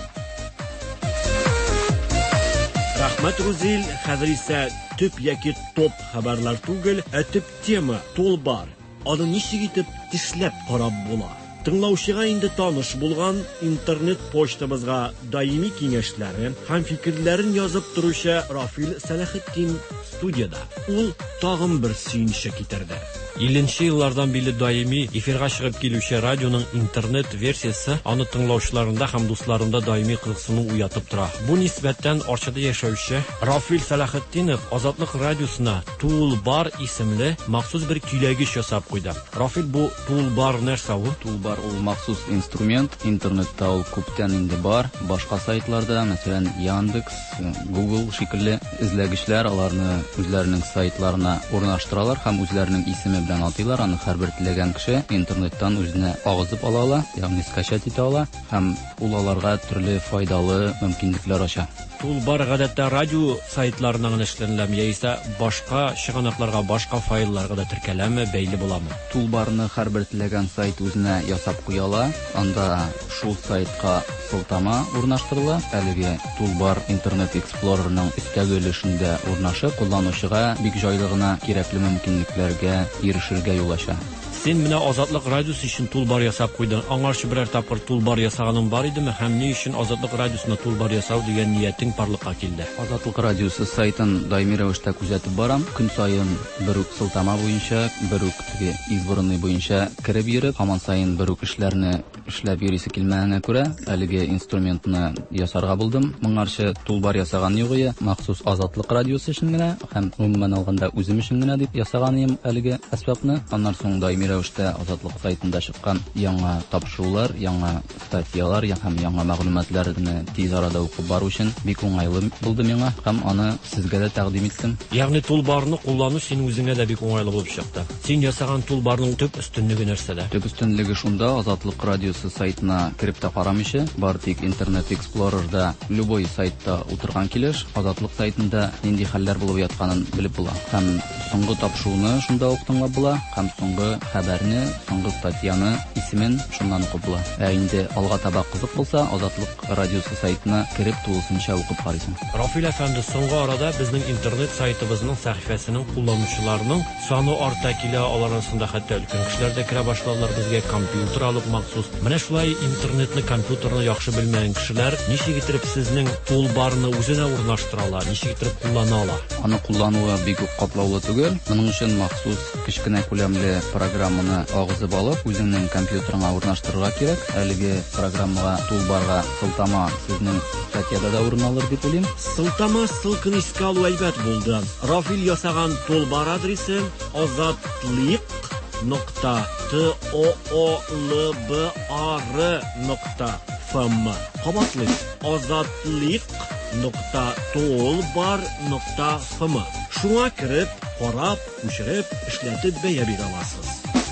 Рәхмәт, Рузил. Хәзер исә төп яки топ хәбәрләр түгел, төп тема Толбар. Аны ничек итеп тишләп карап була? Тыңлаучыга инде таныш булган интернет почтабызга даими киңәшләрен һәм фикерләрен язып торучы Рафил Сәләхетдин студияда. Ул тагын бер сөенче китерде. 50 еллардан бирле даими эфирга чыгып килүче радионың интернет версиясе аны тыңлаучыларында һәм дусларында даими кызыксыну уятып тора. Бу нисбәттән Арчада яшәүче Рафил Сәләхетдинов Азатлык радиосына Тулбар исемле махсус бер көйләгеч ясап куйды. Рафил, бу Тулбар нәрсә ул? Тулбар ул махсус инструмент. Интернетта ул күптән инде бар. Башка сайтларда, мәсәлән, Яндекс, Google шикелле эзләгечләр аларны үзләренең сайтларына урнаштыралар һәм үзләренең исеме белән атыйлар. Аны һәрбер теләгән кеше интернеттан үзенә агызып ала, ягъни скачать итә ала һәм ул аларга төрле файдалы мөмкинлекләр ача. Тулбар гадәттә радио сайтларына гына эшләнеләме яисә башка чыганакларга, башка файлларга да теркәләме, бәйле буламы? Тулбарны һәрбер теләгән сайт үзенә ясап куяла. Анда шул сайтка сылтама урнаштырыла. Әлеге Тулбар Internet Explorer'ның өстәге өлешендә урнашып, кулланучыга бик җайлы гына кирәкле мөмкинлекләргә ирешергә юл ача. Син менә Азатлык радиосы өчен Тулбар ясап куйдың. Аңарчы берәр тапкыр Тулбар ясаганың бар идеме һәм ни өчен Азатлык радиосына Тулбар ясау дигән ниятең барлыкка килде? Азатлык радиосы сайтын даими рәвештә күзәтеп барам. Көн саен бер үк сылтама буенча, бер үк избранный буенча кереп йөреп, һаман саен бер үк эшләрне эшләп йөрисе килмәгәнә күрә, әлеге инструментны ясарга булдым. Моңарчы Тулбар ясаган юк иде, махсус Азатлык радиосы өчен генә һәм гомумән алганда үзем өчен генә дип ясаганым әлеге әсбапны. Аннан соң даими рәвештә Азатлык сайтында чыккан яңа тапшырулар, яңа статьялар һәм яңа мәгълүматларны тиз арада укып бару өчен бик уңайлы булды миңа һәм аны сезгә дә тәкъдим иттем. Ягъни Тулбарны куллану синең үзеңә дә бик уңайлы булып чыкты. Син ясаган Тулбарның төп өстенлеге нәрсәдә? Төп өстенлеге шунда, Азатлык радиосы сайтына кирип тә карамыйча, бар тик Internet Explorer'да любой сайтта утырган килеш, Азатлык сайтында нинди хәлләр булып ятканын белеп була. Һәм соңгы тапшыруны шунда ук тыңлап була, һәм соңгы хәбәрне, соңгы статьяны, исемен шуннан укып була. Инде алга таба кызык булса, Азатлык радиосы сайтына кирип тулысынча укып карыйсың. Рафил әфәнде, соңгы арада безнең интернет сайтыбызның сәхифәсенең кулланучыларының саны арта килә, алар арасында хәтта өлкән кешеләр дә керә башладылар безгә компьютер алып махсус. Менә шулай интернетны, компьютерны яхшы белмәгән кешеләр ничек итеп сезнең тулбарны үзенә урнаштыралар, ничек итеп куллана алар? Аны куллануы бик үк катлаулы түгел. Моның өчен махсус кечкенә күләмле программаны агызып алып, үзеңнең компьютерыңа урнаштырырга кирәк. Әлеге программага, тулбарга сылтама сезнең статьяда да урын алыр дип уйлыйм. Сылтама ссылканы искә алу әйбәт булды. Рафил ясаган тулбар адресы azatliq.toolbar.fm. Кабатлык azatliq.toolbar.fm. Шуңа кирип, карап, күчереп, эшләтеп бәя бирә аласыз.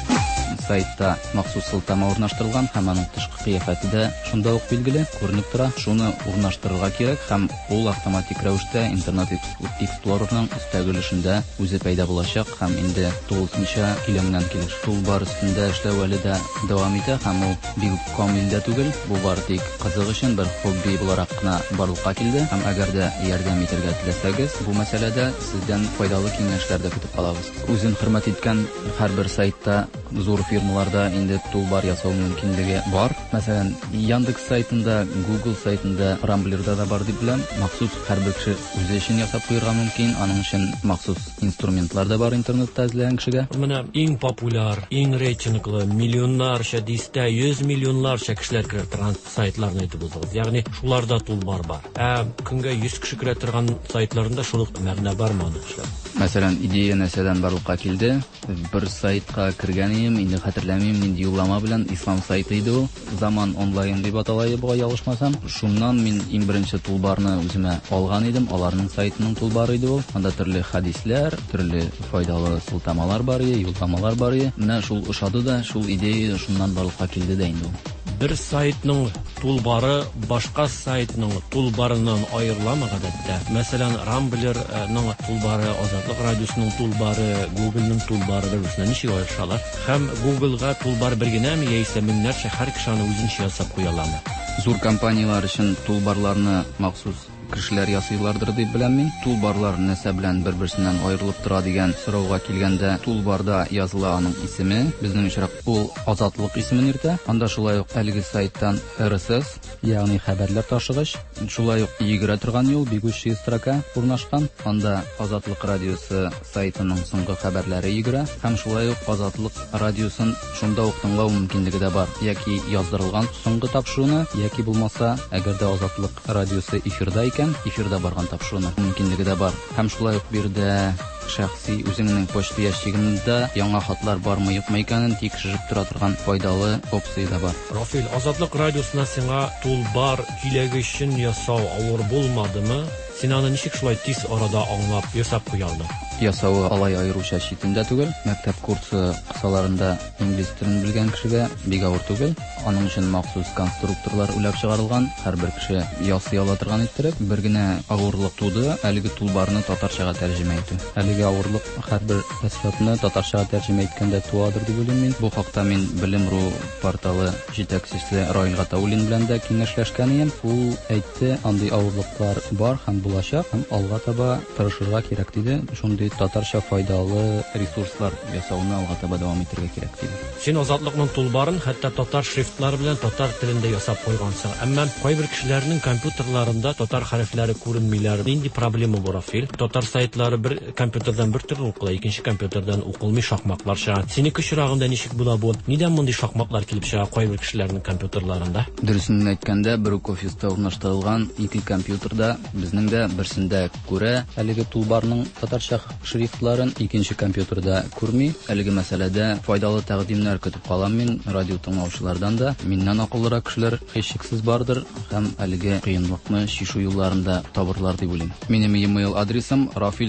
Сайтта махсус сылтама урнаштырылган һәм аның тышкы кыяфәте дә шунда ук билгеле, күренеп тора. Шуны урнаштырырга кирәк һәм ул автоматик рәвештә интернет эксплорерның өстәгелешендә үзе пайда булачак һәм инде тулысынча киләмнән килеш. Тулбар өстендә эшләү әле дә дәвам итә һәм ул бик камил дә түгел. Бу бары тик кызык өчен бер хобби буларак кына барлыкка килде һәм әгәр дә ярдәм итәргә теләсәгез, бу мәсьәләдә сездән файдалы киңәшләр дә көтеп калабыз. Үзен хөрмәт иткән һәрбер сайтта зур фирмаларда инде тулбар ясау мөмкинлеге бар. Мәсәлән, Яндекс сайтында, Google сайтында, Рамблерда да бар дип беләм. Махсус һәрбер кеше үзе өчен ясап куярга мөмкин. Аның өчен махсус инструментлар да бар интернетта эзләгән кешегә. Менә иң популяр, иң рейтинглы, миллионнарча, дистә, 100 миллионларча кешеләр керә торган сайтларны әйтеп булдыгыз. Ягъни шуларда тулбар бар. Көнгә 100 кеше керә торган сайтларында шул мәгънә бармы аны эшләп? Мәсәлән, идея нәрсәдән барлыкка килде. Бер сайтка кергәнем, инде хәтерләмим, нинди юллама белән ислам сайты иде ул. Заман онлайн дип аталай буга ялгышмасам. Шуннан мин иң беренче тулбарны үземә алган идем. Аларның сайтының тулбары иде ул. Анда төрле хәдисләр, төрле файдалы сылтамалар бар иде, юлламалар бар иде. Менә шул ошады да, шул идея шуннан барлыкка килде дә инде ул. Бер сайтның тулбары башка сайтның тулбарыннан аерыламы гадәттә? Мәсәлән, Рамблерның тулбары, Азатлык радиосының тулбары, Googleның тулбары дөресенә ничек аерышалар? Һәм Googleга тулбар бер генәме яисә меңнәрчә һәр кеше аны үзенчә ясап куяламы? Зур компаниялар өчен тулбарларны махсус кешеләр ясыйлардыр дип беләм мин. Тулбарлар нәрсә белән бер-берсеннән аерылып тора дигән сорауга килгәндә, тулбарда языла аның исеме. Безнең очрак ул Азатлык исемен йөртә. Анда шулай ук әлеге сайттан RSS, ягъни хәбәрләр ташыгыч, шулай ук йөгерә торган юл, бигүче строка урнашкан. Анда Азатлык радиосы сайтының соңгы хәбәрләре йөгерә һәм шулай ук Азатлык радиосын шунда ук тыңлау мөмкинлеге дә бар. Яки яздырылган соңгы тапшыруны, яки булмаса, әгәр дә Азатлык радиосы эфирда эфирда барган тапшыруны мөмкинлеге дә бар. Һәм шулай ук бирдә шәхси үзеңнең почта ящигендә яңа хатлар бармы юкмы икәнен тикшереп тора торган файдалы опция да бар. Рафил, Азатлык радиосына сиңа тулбар киләге өчен ясау авыр булмадымы? Син аны ничек шулай тиз арада аңлап ясап куя алдың? Ясауы алай аеруча читендә түгел. Мәктәп курсы кысаларында инглиз телен белгән кешегә бик авыр түгел. Аның өчен махсус конструкторлар уйлап чыгарылган. Һәрбер кеше ясый ала торган иттереп, бер генә авырлык туды, әлеге тулбарны татарчага тәрҗемә итү. Әлеге авырлык һәрбер фәсхатны татарчага тәрҗемә иткәндә туадыр дип уйлыйм мин. Бу хакта мин Белем.ру порталы җитәкчесе Раил Гатауллин белән дә киңәшләшкән идем. Ул әйтте, андый авырлыклар бар һәм булачак, һәм алга таба тырышырга кирәк диде. Шундый татарча файдалы ресурслар ясауны алга таба дәвам итәргә кирәк диде. Син Азатлыкның тулбарын хәтта татар шрифтлары белән татар телендә ясап куйгансың. Әмма кайбер кешеләрнең компьютерларында татар хәрефләре күренмиләр. Нинди проблема бу, Рафил? Татар сайтлары бер компьютердан бер төрле укыла, икенче компьютердан укылмый, шакмаклар чыга. Синеке очрагында ничек була бу? Нидән мондый шакмаклар килеп чыга кайбер кешеләрнең компьютерларында? Дөресен әйткәндә, бер үк офиста урнаштырылган ике компьютерда безнең дә берсендә күрә әлеге тулбарның татарча шрифтларын, икенче компьютерда күрми. Әлеге мәсьәләдә файдалы тәкъдимнәр көтеп калам мин радио тыңлаучылардан да. Миннән акыллырак кешеләр һичшиксез бардыр һәм әлеге кыенлыкны чишү юлларында табырлар дип уйлыйм. Минем e-mail адресым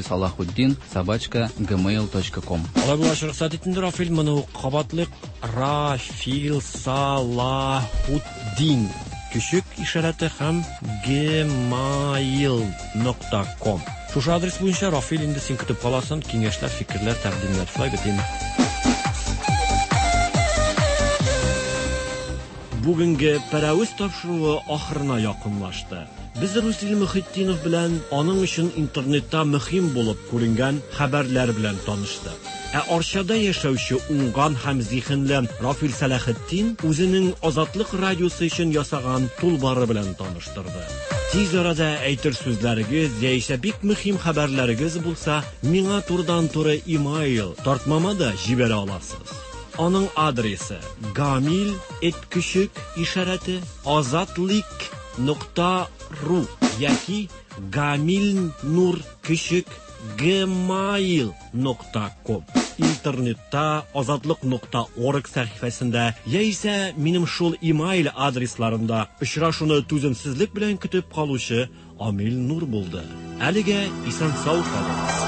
rafilsalahuddin@gmail.com. Алай булачак сәтендә Рафил моны кабатлык rafilsalahuddin küçük işareti hem gmail.com. Şu adres boyunca Рафил инде син көтеп каласың, киңәшләр, фикерләр, тәкъдимнәр шулай бит инде. бүгенге паравыз тапшыруы ахырына якынлашты. Biz Русил Мөхитдинов белән аның өчен интернетта мөһим булып күренгән хәбәрләр белән таныштык. Арчада яшәүче уңган һәм зиһенле Рафил Салахетдин үзенең Азатлык радиосы өчен ясаган тулбары белән таныштырды. Тиз арада әйтер сүзләрегез яисә бик мөһим хәбәрләрегез булса, миңа турыдан-туры имейл тартмама да җибәрә аласыз. Аның адресы gamil@azatlik.ru яки gamilnur@gmail.com. Интернетта azatlik.org сәхифәсендә яисә минем шул имейл адресларында очрашуны түземсезлек белән көтеп калучы Амил Нур булды. Әлегә исән-сау калыгыз.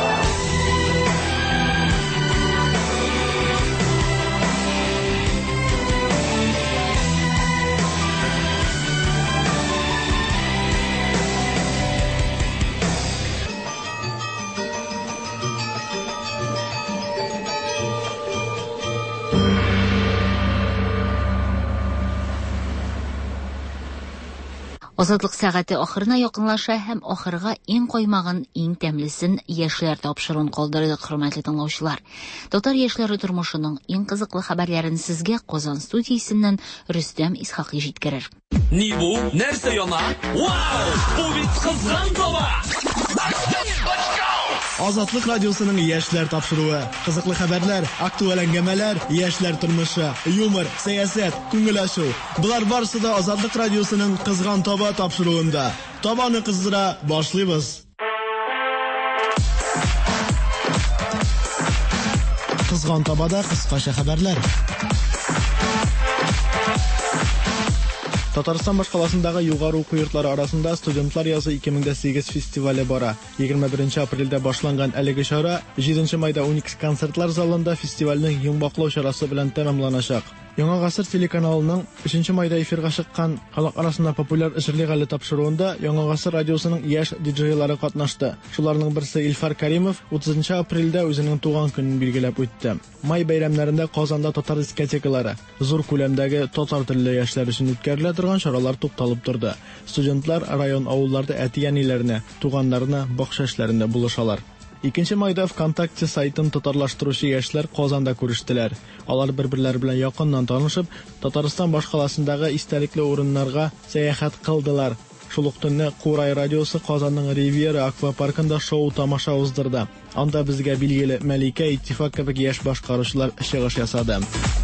Азатлык сәгате ахырына якынлаша һәм ахырга иң каймагын, иң тәмлесен яшьләр тапшыруын калдырдык, хөрмәтле тыңлаучылар. Татар яшьләре тормышының иң кызыклы хәбәрләрен сезгә Казан студиясеннән Рөстәм Исхакый җиткерер. Ни бу? Нәрсә яна? Вау! Бу бит кызган таба! Азатлык радиосының яшьләр тапшыруы, кызыклы хәбәрләр, актуаль әңгәмәләр, яшьләр тормышы, юмор, сәясәт, күңел ачу. Булар барысы да Азатлык радиосының кызган таба тапшыруында. Табаны кыздыра башлыйбыз. Кызган табада кыскача хәбәрләр. Татарстан башкаласындагы югары уку йортлары арасында студентлар язы 2008 фестивале бара. 21 апрельдә башланган әлеге чара 7 майда Уникс концертлар залында фестивальнең йомбаклау чарасы белән тәмамланачак. Яңа гасыр телеканалының 3 майда эфирга чыккан халык арасында популяр җырлык әле тапшыруында Яңа гасыр радиосының яшь диджейлары катнашты. Шуларның берсе Илфар Каримов 30 апрельдә үзенең туган көнен билгеләп үтте. Май бәйрәмнәрендә Казанда татар дискотекалары, зур күләмдәге татар телле яшьләр өчен үткәрелә торган чаралар тукталып торды. Студентлар район авылларда әти-әниләренә, туганнарына, бакча эшләрендә булышалар. 2 майда ВКонтакте сайтын татарлаштыручы яшьләр Казанда күрештеләр. Алар бер-бирләре белән якыннан танышып, Татарстан башкаласындагы истәлекле урыннарга сәяхәт кылдылар. Шул ук төнне Курай радиосы Казанның Ривьера аквапаркында шоу-тамаша уздырды. Анда безгә билгеле Мәликә Иттифак кебек яшь башкаручылар чыгыш ясады.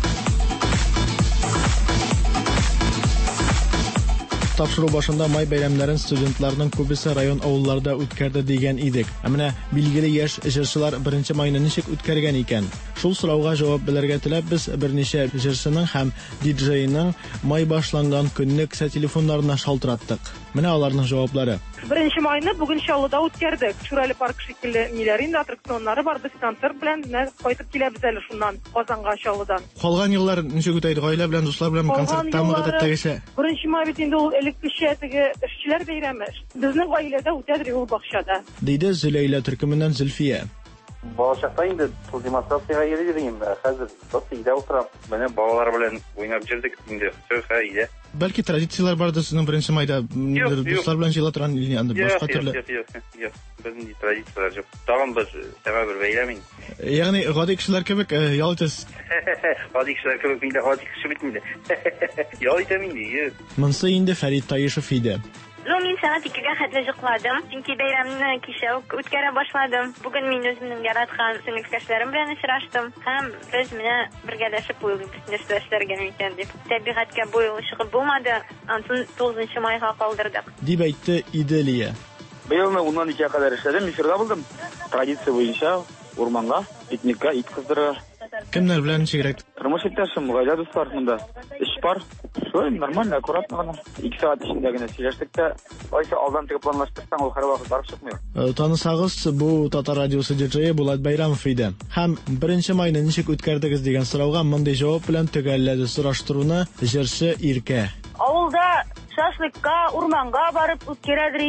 Тапшыру башында май бәйрәмнәрен студентларның күбесе район авылларда үткәрде дигән идек. Менә билгеле яшь җырчылар 1 майны ничек үткәргән икән? Шул сорауга җавап белергә теләп без берничә җырчының һәм диджейның май башланган көнне кесә телефоннарына шалтыраттык. Менә аларның җаваплары. 1 майны бүген Чаллыда үткәрдек. Шурали парк шикелле ниләр инде аттракционнары бар, без концерт белән кайтып киләбез әле шуннан Казанга Чаллыдан. Калган еллар ничек үтәйди? Гаилә белән, дуслар белән концертта мөгадәттәгечә. 1 май бит инде ул элеккечә теге эшчеләр бәйрәме. Безнең гаиләдә үтәдер ул бакчада. Диде Зөләйлә төркеменнән Зөлфия. Балачакта инде тул демонстрациягә йөридем инде. Хәзер тосыйда утырам. Менә балалар белән уйнап җирдек инде. Сөйфә иде. Бәлки традициялар бардыр сезнең 1 майда, дуслар белән җыела торган башка төрле. Юк. Безнең традициялар юк. Тагын бер сәбәп бәйрәм инде. Ягъни гади кешеләр кебек ял итәсез. Гади кешеләр кебек инде гади кеше бит инде. Ял итәм инде. Монсы инде Фәрит Таишев иде. Мин сәгать 2-гә хәтле җыкладым. Чөнки бәйрәмне кичә үткәрә башладым. Бүген мин үземнең яраткан сеңлектәшләрем белән очраштым. Һәм без менә бергәләшеп уйлыйбыз, нәрсә эшләргә микән дип. Тәбигатькә бу ел чыгып булмады. Антын 9 майга калдырдык. Дип әйтте Иделия. Быелны 10-2 кадәр эшләдем, эфирда булдым. Традиция буенча урманга, пикникка, ит кыздырырга. Кемнәр белән ничегрәк? Тормыш иптәшем, гаилә дуслар монда. Эш бар. Шулай нормально, аккуратно гына. 2 сәгать эчендә генә сөйләштек тә, айса алдан тип планлаштырсаң, ул һәрвакыт барып чыкмый. Танысагыз, бу Татар радиосы диджее Булат Байрамов иде. Һәм 1 майны ничек үткәрдегез дигән сорауга мондый җавап белән төгәлләде сораштыруны җырчы Иркә. Авылда шашлыкка, урманга барып үткәрәдер идек.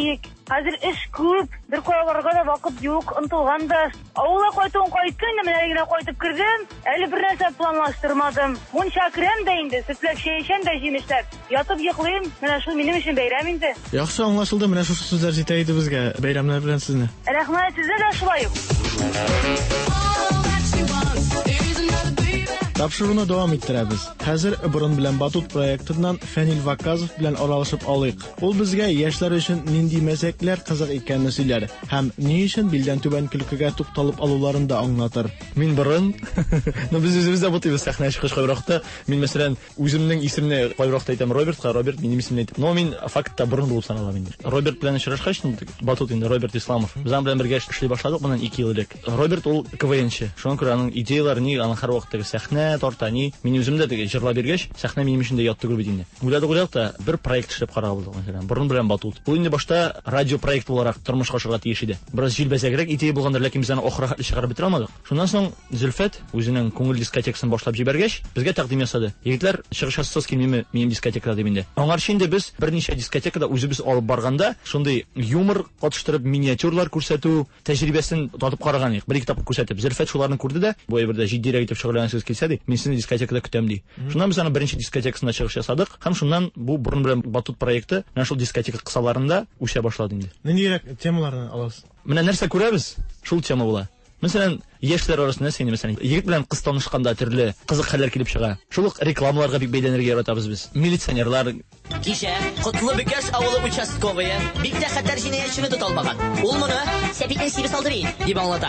Хәзер эш күп, бер кайларга да вакыт юк, ынтылган да. Авылга кайтуым кайтты, инде менә генә кайтып кердем. Әле бер нәрсә планлаштырмадым. Мунча керәм дә инде, сөтләп чәй эчәм дә җимешләп. Ятып йоклыйм, менә шул минем өчен бәйрәм инде. Яхшы аңлашылды, менә шушы сүзләр җитә иде безгә. Бәйрәмнәр белән сезне. Рәхмәт, сезгә дә шулай ук. Тапшыруны дәвам иттерәбез. Хәзер Борын белән Батут проектыннан Фәнил Ваказов белән аралашып алыйк. Ул безгә яшьләр өчен нинди мәзәкләр кызык икәнне сөйләр һәм ни өчен билдән түбән көлкегә тукталып алуларын да аңлатыр. Мин Борын. Без үзебез дә бутыйбыз сәхнә чыгыш кайбракта. Мин мәсәлән үземнең исемне кайбракта әйтәм Робертка, Роберт минем исемне әйтеп. Но мин фактта Борын булып саналам инде. Роберт белән очрашкач, Батут инде Роберт Исламов. Без белән бергә эшли башладык моннан 2 ел элек. Роберт ул КВНчы. Шуңа күрә аның идеялары ни, аның һәр вакыттагы сәхнә тартани. Мин үземдә теге җырлап бергәч, сәхнә минем өчен дә ят түгел бит инде. Уйладык та бер проект эшләп карап булдык мәсәлән. Борын белән Батут. Ул инде башта радио проект буларак тормышка ашырга тиеш иде. Бераз җилбәзәгрәк идея булгандыр, ләкин без аны ахырга чыгарып бетерә алмадык. Шуннан соң Зөлфәт үзенең күңел дискотекасын башлап җибәргәч, безгә тәкъдим ясады. Егетләр, чыгыш ясасыз килмиме минем дискотекада дип инде. Аңарчы инде без берничә дискотекада үзебез алып барганда, шундый юмор катыштырып, миниатюрлар күрсәтү тәҗрибәсен татып караган идек. Бер китап күрсәтеп, Зөлфәт шуларны күрде дә, бу әйбердә җиддирәк итеп шөгыльләнәсез килсә ди, мин сезне дискотекада көтәм ди. Шуннан без аны беренче дискотекасында чыгыш ясадык, һәм шуннан бу Борын белән Батут проекты менә шул дискотека кысаларында үсә башлады инде. Ниндирәк темаларны аласыз? Менә нәрсә күрәбез? Шул тема була. Мәсәлән, яшьләр арасында син мәсәлән, егет белән кыз танышканда төрле кызык хәлләр килеп чыга. Шул ук рекламаларга бик бәйләнергә яратабыз без. Милиционерлар Кичә Котлыбекәш авылы участковые бик тә хәтәр җинаятьчене тота алмаган. Ул моны Сәпитнең сибе салдырый дип аңлата.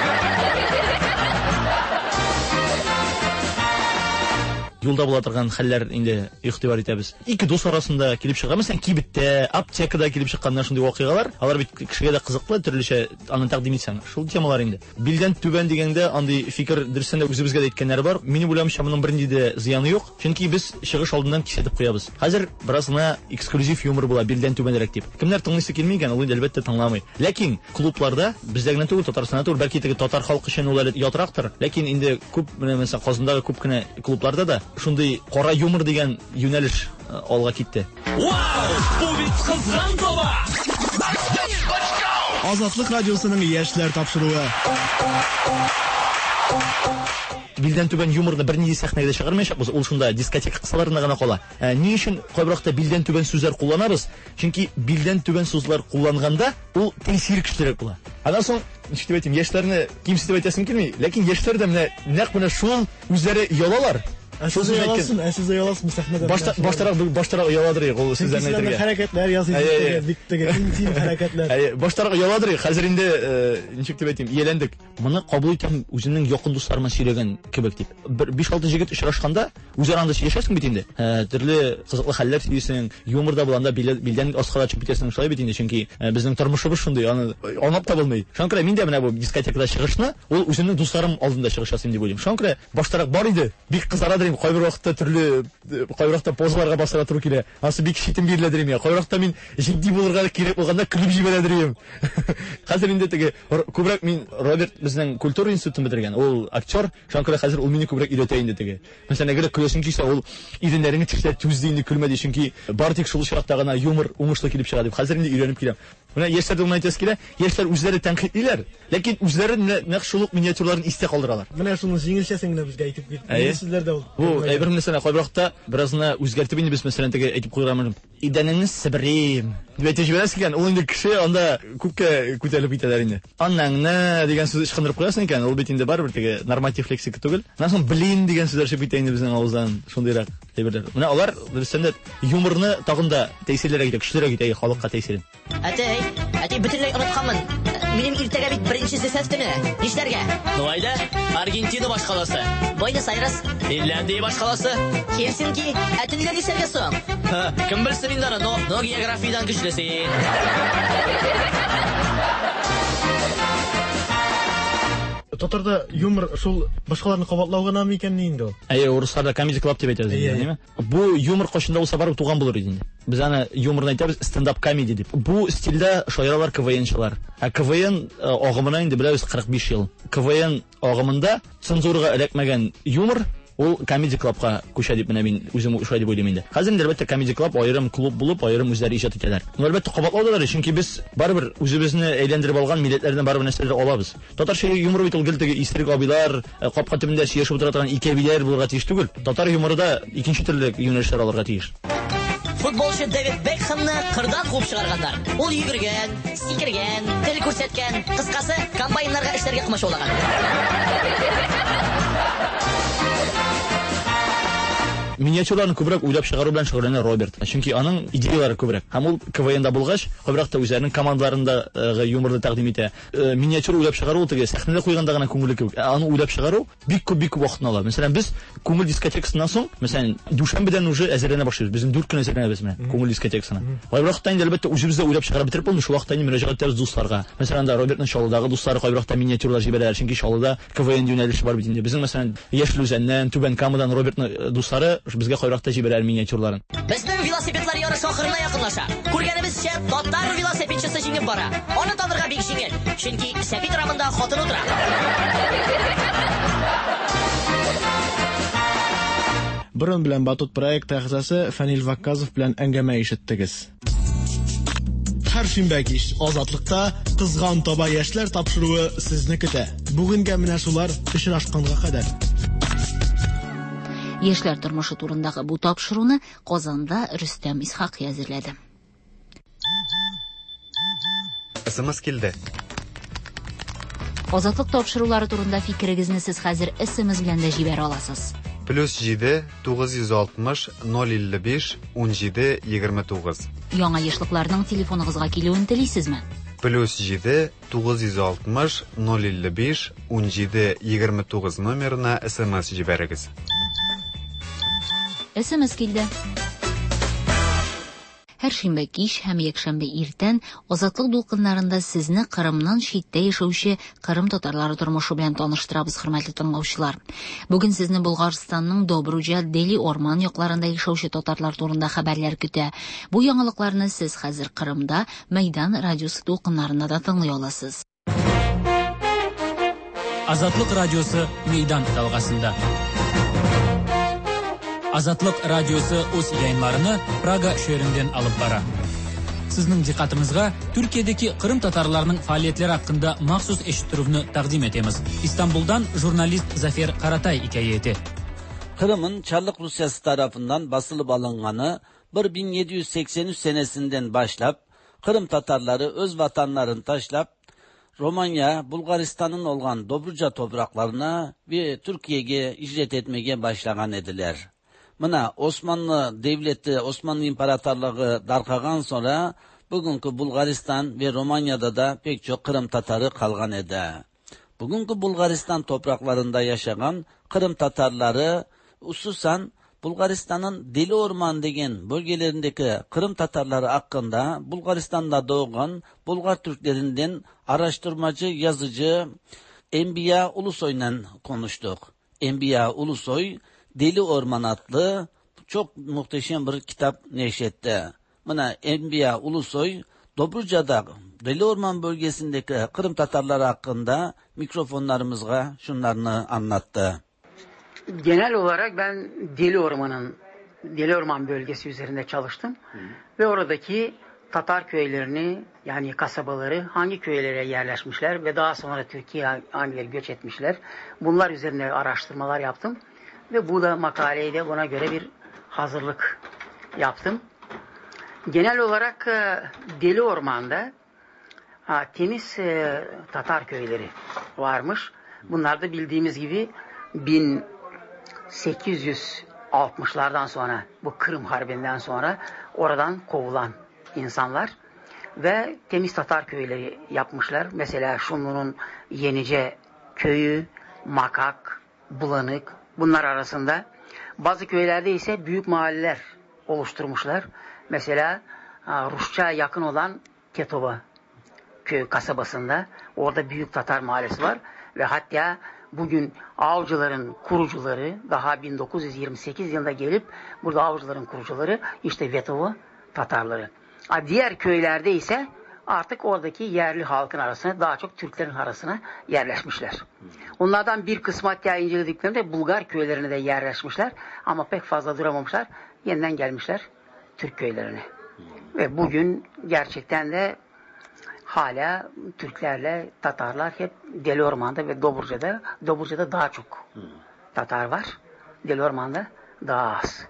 Юлда була торган хәлләр инде игътибар итәбез. Ике дус арасында килеп чыга, мәсәлән, кибеттә, аптекада килеп чыкканнар шундый вакыйгалар, алар бит кешегә дә кызыклы, төрлечә аны тәкъдим итсәң. Шул темалар инде. Билдән түбән дигәндә андый фикер дөресен дә үзебезгә дә әйткәннәр бар. Минем уйлавымча моның бернинди дә зыяны юк, чөнки без чыгыш алдыннан кисәтеп куябыз. Хәзер беразына эксклюзив юмор була билдән түбәнрәк дип. Кемнәр тыңлыйсы килми икән, ул инде әлбәттә тыңламый. Ләкин клубларда бездә генә түгел, Татарстанда түгел, бәлки теге татар халкы өчен ул әле ятрактыр. Ләкин инде күп менә мәсәлән Казандагы күп кенә клубларда да шундый юмор дигән юнәлеш алга китте. Вау! Бу бит кызган тоба! Азатлык радиосының яшьләр тапшыруы. Билдән түбән юморны бернинди сәхнәгә чыгармаячакбыз, ул шунда дискотека кысаларында гына кала. Ни өчен кайбракта билдән түбән сүзләр кулланабыз? Чөнки билдән түбән сүзләр кулланганда ул тәэсир көчлерәк була. Аннан соң, ничек дип әйтим, яшьләрне кимсетеп әйтәсем килми, ләкин яшьләр дә менә нәкъ шул үзләре ялалар. Сез яласыз сәхнәдә. Баштарак яладыр ул сүзләрне әйтергә. Хәрәкәтләр ясыйсыз, бик теге интим хәрәкәтләр. Баштарак яладыр, хәзер инде ничек дип әйтим, ияләндек. Моны кабул итәм үземнең якын дусларыма сөйләгән кебек дип. 5-6 җегет очрашканда үзара анда сөйләшәсең бит инде. Төрле кызыклы хәлләр сөйлисең, юморда булганда билдән аскара чыгып китәсең шулай бит инде, чөнки безнең тормышыбыз шундый, аны аңлап та булмый. Шуңа күрә мин дә менә бу дискотекада чыгышны ул үземнең дусларым алдында чыгыш ясыйм дип уйлыйм. Шуңа күрә баштарак бар иде, бик кызара кайбер вакытта төрле кайбракта позаларга басыра туры килә. Асы бик шитем биреләдер имя. Кайбракта мин җитди булырга кирәк булганда күлеп җибәрәдер идем. Хәзер инде теге күбрәк мин Роберт безнең культура институтын бетергән. Ул актер, шуңа күрә хәзер ул мине күбрәк өйрәтә инде теге. Мәсәлән, әгәр көләсең килсә, ул идәннәреңне тишләп түзди инде көлмәде, чөнки бар тик шул чакта гына юмор уңышлы килеп чыга дип. Хәзер инде өйрәнеп киләм. Менә яшьләр дә әйтәс килә, яшьләр үзләре тәнкыйтьләр, ләкин үзләре нәкъ шул ук миниатюрларын истә калдыралар. Менә шуны җиңелчәсен генә безгә әйтеп бит. Сүзләр дә ул. Бу әйбер мәсәлән кайбракта беразны үзгәртеп инде без мәсәлән теге әйтеп куйганмын. Идәнеңне сибрим. Дип әйтеп җибәрәсең икән, ул инде кеше анда күпкә күтәрелеп китәләр инде. Аннаңны дигән сүз ычкындырып куясың икән, ул бит инде барыбер теге норматив лексика түгел. Аннан соң блин дигән сүзләр чыгып китә инде безнең авыздан, шундыйрак әйберләр. Менә алар дөрестән юморны тагында тәэсирләргә итә, көчлерәк итә халыкка тәэсирен. Әтәй бөтенләй онытканмын. Минем иртәгә бит беренче сәфтеме? Нишләргә? Дуайда Аргентина башкаласы. Буэнос Айрес, Финляндия башкаласы, Хельсинки, әтүнләр нишләргә соң? Кем белсен инде аны, но географиядан көчлесен. Татарда юмор шул башкаларны кабатлау гына микәнни инде ул? Урысларда comedy club дип әйтәбез, әйеме? Бу юмор кашында булса барып туган булыр иде инде. Без аны юморны әйтәбез stand-up comedy дип. Бу стильдә шаяралар КВНчылар. КВН агымына инде беләбез 45 ел. КВН агымында цензурага эләкмәгән юмор Ул Comedy Club'ка күчә дип менә мин үзем шулай дип уйлыйм инде. Хәзер әлбәттә Comedy Club аерым клуб булып, аерым үзләре иҗат итәләр. Әлбәттә кабатлаулар, чөнки без барыбер үзебезне әйләндереп алган милләтләрдән барыбер нәрсәләр алабыз. Татарча юмор бит ул гел истерик абыйлар, капка төбендә сөйләшеп утыра торган ике әбиләр булырга тиеш түгел. Татар юморында икенче төрле юнәлешләр алырга тиеш. Футболчы Дэвид Бекхэмны кырдан куып чыгарганнар. Ул йөгергән, сикергән, тел күрсәткән, кыскасы, комбайннарга эшләргә кымышаулаган. Миниатюраларны күбрәк уйлап чыгару белән шөгыльләнә Роберт. Чөнки аның идеялары күбрәк. Һәм ул КВНда булгач, күбрәк та үзләренең командаларында юморны тәкъдим итә. Миниатюр уйлап чыгару теге сәхнәдә куйганда гына күңелле күп. Аны уйлап чыгару бик күп вакытны ала. Мәсәлән, без күңел дискотекасыннан соң, мәсәлән, Душанбедан уже әзерләнә башлыйбыз. Безнең 4 көн әзерләнәбез менә күңел дискотекасына. Кайбракта инде әлбәттә үзебездә уйлап чыгарып битереп булмый, шул вакытта инде мөрәҗәгать итәбез дусларга. Мәсәлән, да Робертның Чаллыдагы дуслары кайбракта миниатюрлар җибәрәләр, чөнки Чаллыда КВН юнәлеше бар бит инде. Безнең мәсәлән, Яшел Үзәннән, Түбән Камадан Робертның дуслары безгә кайбракта миниатюрларын. Безнең велосипедлар ярышы ахырына якынлаша. Күргәнебезчә, татар велосипедчысы җиңеп бара. Аны танырга бик җиңел, чөнки сәпит рамында хатын утыра. Борын белән Батут проект әгъзасы Фанил Вакказов белән әңгәмә ишеттегез. Һәр шимбә кич Азатлыкта кызган таба яшьләр тапшыруы сезне көтә. Бүгенгә менә шулар өчен ашканга кадәр. Яшьләр тормышы турындагы бу тапшыруны Казанда Рөстәм Исхак әзерләде. СМС килде. Азатлык тапшырулары турында фикерегезне сез хәзер СМС белән дә җибәрә аласыз. +7 960 055 17 29. Яңа яшьлекләрнең телефоныгызга килүен телисезме? +7 960 055 17 29 номерына СМС җибәрегез. СМС килде. Һәр шимбә кич һәм якшәмбе иртән Азатлык дулкыннарында сезне Кырымнан читтә яшәүче Кырым татарлары тормышы белән таныштырабыз, хөрмәтле тыңлаучылар. Бүген сезне Булгарстанның Добруҗа, Дели орман якларында яшәүче татарлар турында хәбәрләр көтә. Бу яңалыкларны сез хәзер Кырымда Мәйдан радиосы дулкыннарында да тыңлый аласыз. Азатлык радиосы Мәйдан талгасында. Азатлык радиосы үз yayınlarını Прага шәһәреннән алып бара. Сезнең диққатыгызга Төркиядәге Кырым татарларының фәалиятләре хакында махсус эшиттүрүне тәкъдим итәбез. İstanbul'dan jurnalist Zafer Karatay hikayeti. Kırım'ın Çarlık Rusyası tarafından basılıp alınganı 1783 senesinden başlap Kırım Tatarları öz vatanlarını taşlap Romanya, Bulgaristan'ın olgan Dobruca topraklarına ve Türkiye'ye hicret etmeye başlagan ediler. Mına Osmanlı devleti, Osmanlı İmparatorluğu darkagan sonra bugünkü Bulgaristan ve Romanya'da da pek çok Kırım Tatarı kalgan edi. Bugünkü Bulgaristan topraklarında yaşayan Kırım Tatarları hususan Bulgaristan'ın Deli Orman degen bölgelerindeki Kırım Tatarları hakkında Bulgaristan'da doğan Bulgar Türklerinden araştırmacı, yazıcı Enbiya Ulusoy'la konuştuk. Enbiya Ulusoy Deli Orman adlı çok muhteşem bir kitap neşretti. Buna Enbiya Ulusoy Dobruca'da Deli Orman bölgesindeki Kırım Tatarları hakkında mikrofonlarımızga şunlarını anlattı. Genel olarak ben Deli Orman bölgesi üzerinde çalıştım. Ve oradaki Tatar köylerini, yani kasabaları, hangi köylere yerleşmişler ve daha sonra Türkiye'ye hangileri göç etmişler. Bunlar üzerine araştırmalar yaptım. Ve bu da makaleyi de buna göre bir hazırlık yaptım. Genel olarak Deli Orman'da temiz Tatar köyleri varmış. Bunlar da bildiğimiz gibi 1860'lardan sonra, bu Kırım Harbi'nden sonra oradan kovulan insanlar ve temiz Tatar köyleri yapmışlar. Mesela Şumlu'nun Yenice köyü, Makak, Bulanık, bunlar arasında. Bazı köylerde ise büyük mahalleler oluşturmuşlar. Mesela Rusça yakın olan Ketova köy kasabasında orada büyük Tatar mahallesi var ve hatta bugün avcıların kurucuları daha 1928 yılında gelip burada avcıların kurucuları işte Vetova Tatarları. Diğer köylerde ise artık oradaki yerli halkın arasına, daha çok Türklerin arasına yerleşmişler. Onlardan bir kısmı hatta incelediklerinde Bulgar köylerine de yerleşmişler ama pek fazla duramamışlar. Yeniden gelmişler Türk köylerine. Ve bugün gerçekten de hala Türklerle Tatarlar hep Deliorman'da ve Dobruca'da daha çok Tatar var. Deliorman'da daha az.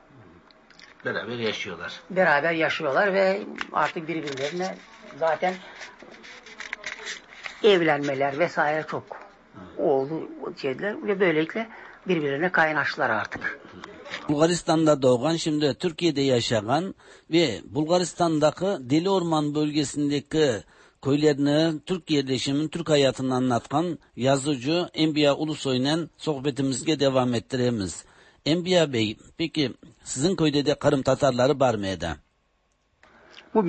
Beraber yaşıyorlar ve artık birbirlerine zaten evlenmeler vesaire çok oldu şeyler ve böylelikle birbirlerine kaynaştılar artık. Bulgaristan'da doğan, şimdi Türkiye'de yaşayan ve Bulgaristan'daki Deliorman bölgesindeki köylerini, Türk yerleşiminin, Türk hayatını anlatkan yazıcı Enbiya Ulusoy'la sohbetimizge devam ettiremiz. Enbiya Bey, peki sizin köyde de Kırım Tatarları var mıydı? Bu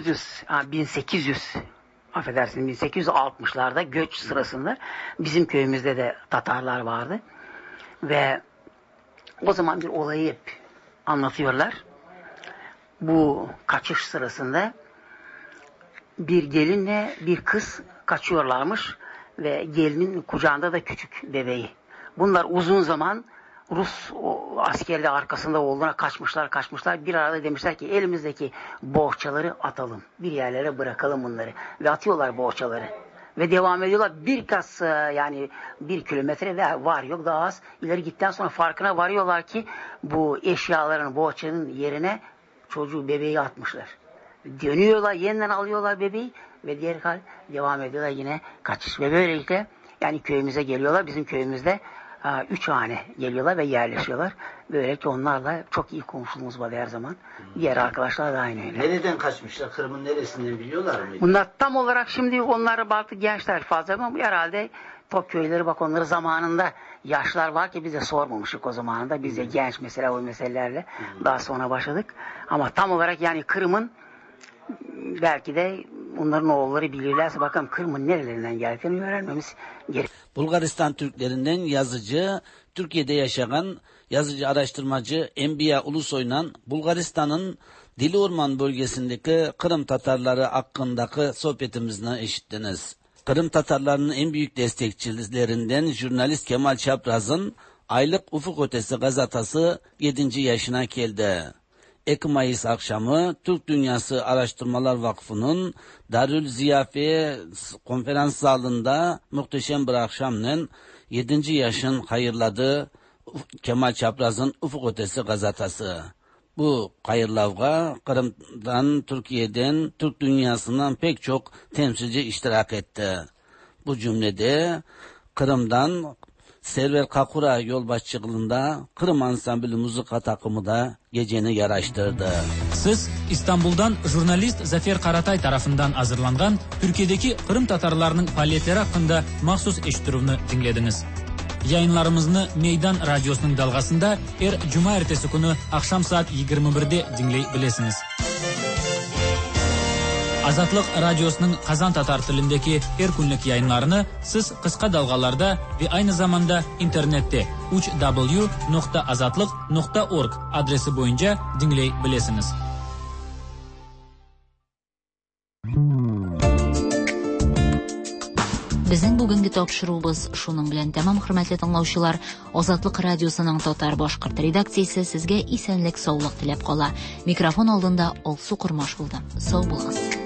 1860'larda göç sırasında bizim köyümüzde de Tatarlar vardı. Ve o zaman bir olayı hep anlatıyorlar. Bu kaçış sırasında bir gelinle bir kız kaçıyorlarmış ve gelinin kucağında da küçük bebeği. Bunlar uzun zaman Rus askerli arkasında olduğuna kaçmışlar. Bir arada demişler ki elimizdeki bohçaları atalım. Bir yerlere bırakalım bunları. Ve atıyorlar bohçaları. Ve devam ediyorlar. Yani 1 kilometre daha var yok daha az. İleri gittikten sonra farkına varıyorlar ki bu eşyaların bohçanın yerine çocuğu bebeği atmışlar. Dönüyorlar, yeniden alıyorlar bebeği ve diğer devam ediyorlar yine kaçış. Ve böylelikle yani köyümüze geliyorlar. Bizim köyümüzde 3 hane geliyorlar ve yerleşiyorlar. Böylelikle onlarla çok iyi komşuluğumuz var her zaman. Diğer arkadaşlar da aynı öyle. Nereden kaçmışlar? Kırım'ın neresinden biliyorlar mı? Bunlar tam olarak şimdi onlara baktı gençler fazla ama herhalde top köyleri bak onları zamanında yaşlar var ki biz de sormamışık o zamanında. Biz de genç mesela o meselelerle daha sonra başladık. Ama tam olarak yani Kırım'ın belki de onların oğulları bilirlerse bakalım Kırım'ın nerelerinden geldiğini öğrenmemiz gerek. Bulgaristan Türklerinden yazıcı, Türkiye'de yaşayan yazıcı araştırmacı Enbiya Ulusoy'la Bulgaristan'ın Deliorman bölgesindeki Kırım Tatarları hakkındaki sohbetimizni eşittiniz. Kırım Tatarlarının en büyük destekçilerinden jurnalist Kemal Çapraz'ın aylık Ufuk Ötesi gazetası 7. yaşına geldi. Ekim Mayıs akşamı Türk Dünyası Araştırmalar Vakfı'nın Darül Ziyafe konferans zalında muhteşem bir akşamla 7. yaşın hayırladı Kemal Çapraz'ın Ufuk Ötesi gazetası. Bu hayırlavga Kırım'dan, Türkiye'den, Türk dünyasından pek çok temsilci iştirak etti. Bu cümlede Kırım'dan Server Kakura yol başçılığında Kırım Ansambili müzika takımı da geceni yaraştırdı. Siz İstanbul'dan jurnalist Zafer Karatay tarafından hazırlangan Türkiye'deki Kırım Tatarlarının faaliyetleri hakkında mahsus eşitiruvni dinlediniz. Yayınlarımızı Meydan Radyosu'nun dalgasında Cuma ertesi günü akşam saat 21'de dinleyebilirsiniz. Azatlık Radyosu'nun Kazan Tatar tilindeki her günlük yayınlarını siz kısa dalgalarda ve aynı zamanda internette www.azatlık.org adresi boyunca dinleyebilirsiniz. Bizning bugungi topshiruvimiz shuning bilan tamam, hurmatli tinglovchilar. Ozodlik radiosuning Tatar boshqirt redaksiyasi sizga esenlik, sog'lik tilab qola. Mikrofon oldinda Olsu Qurmosh bo'ldi. Sog' bo'linglar.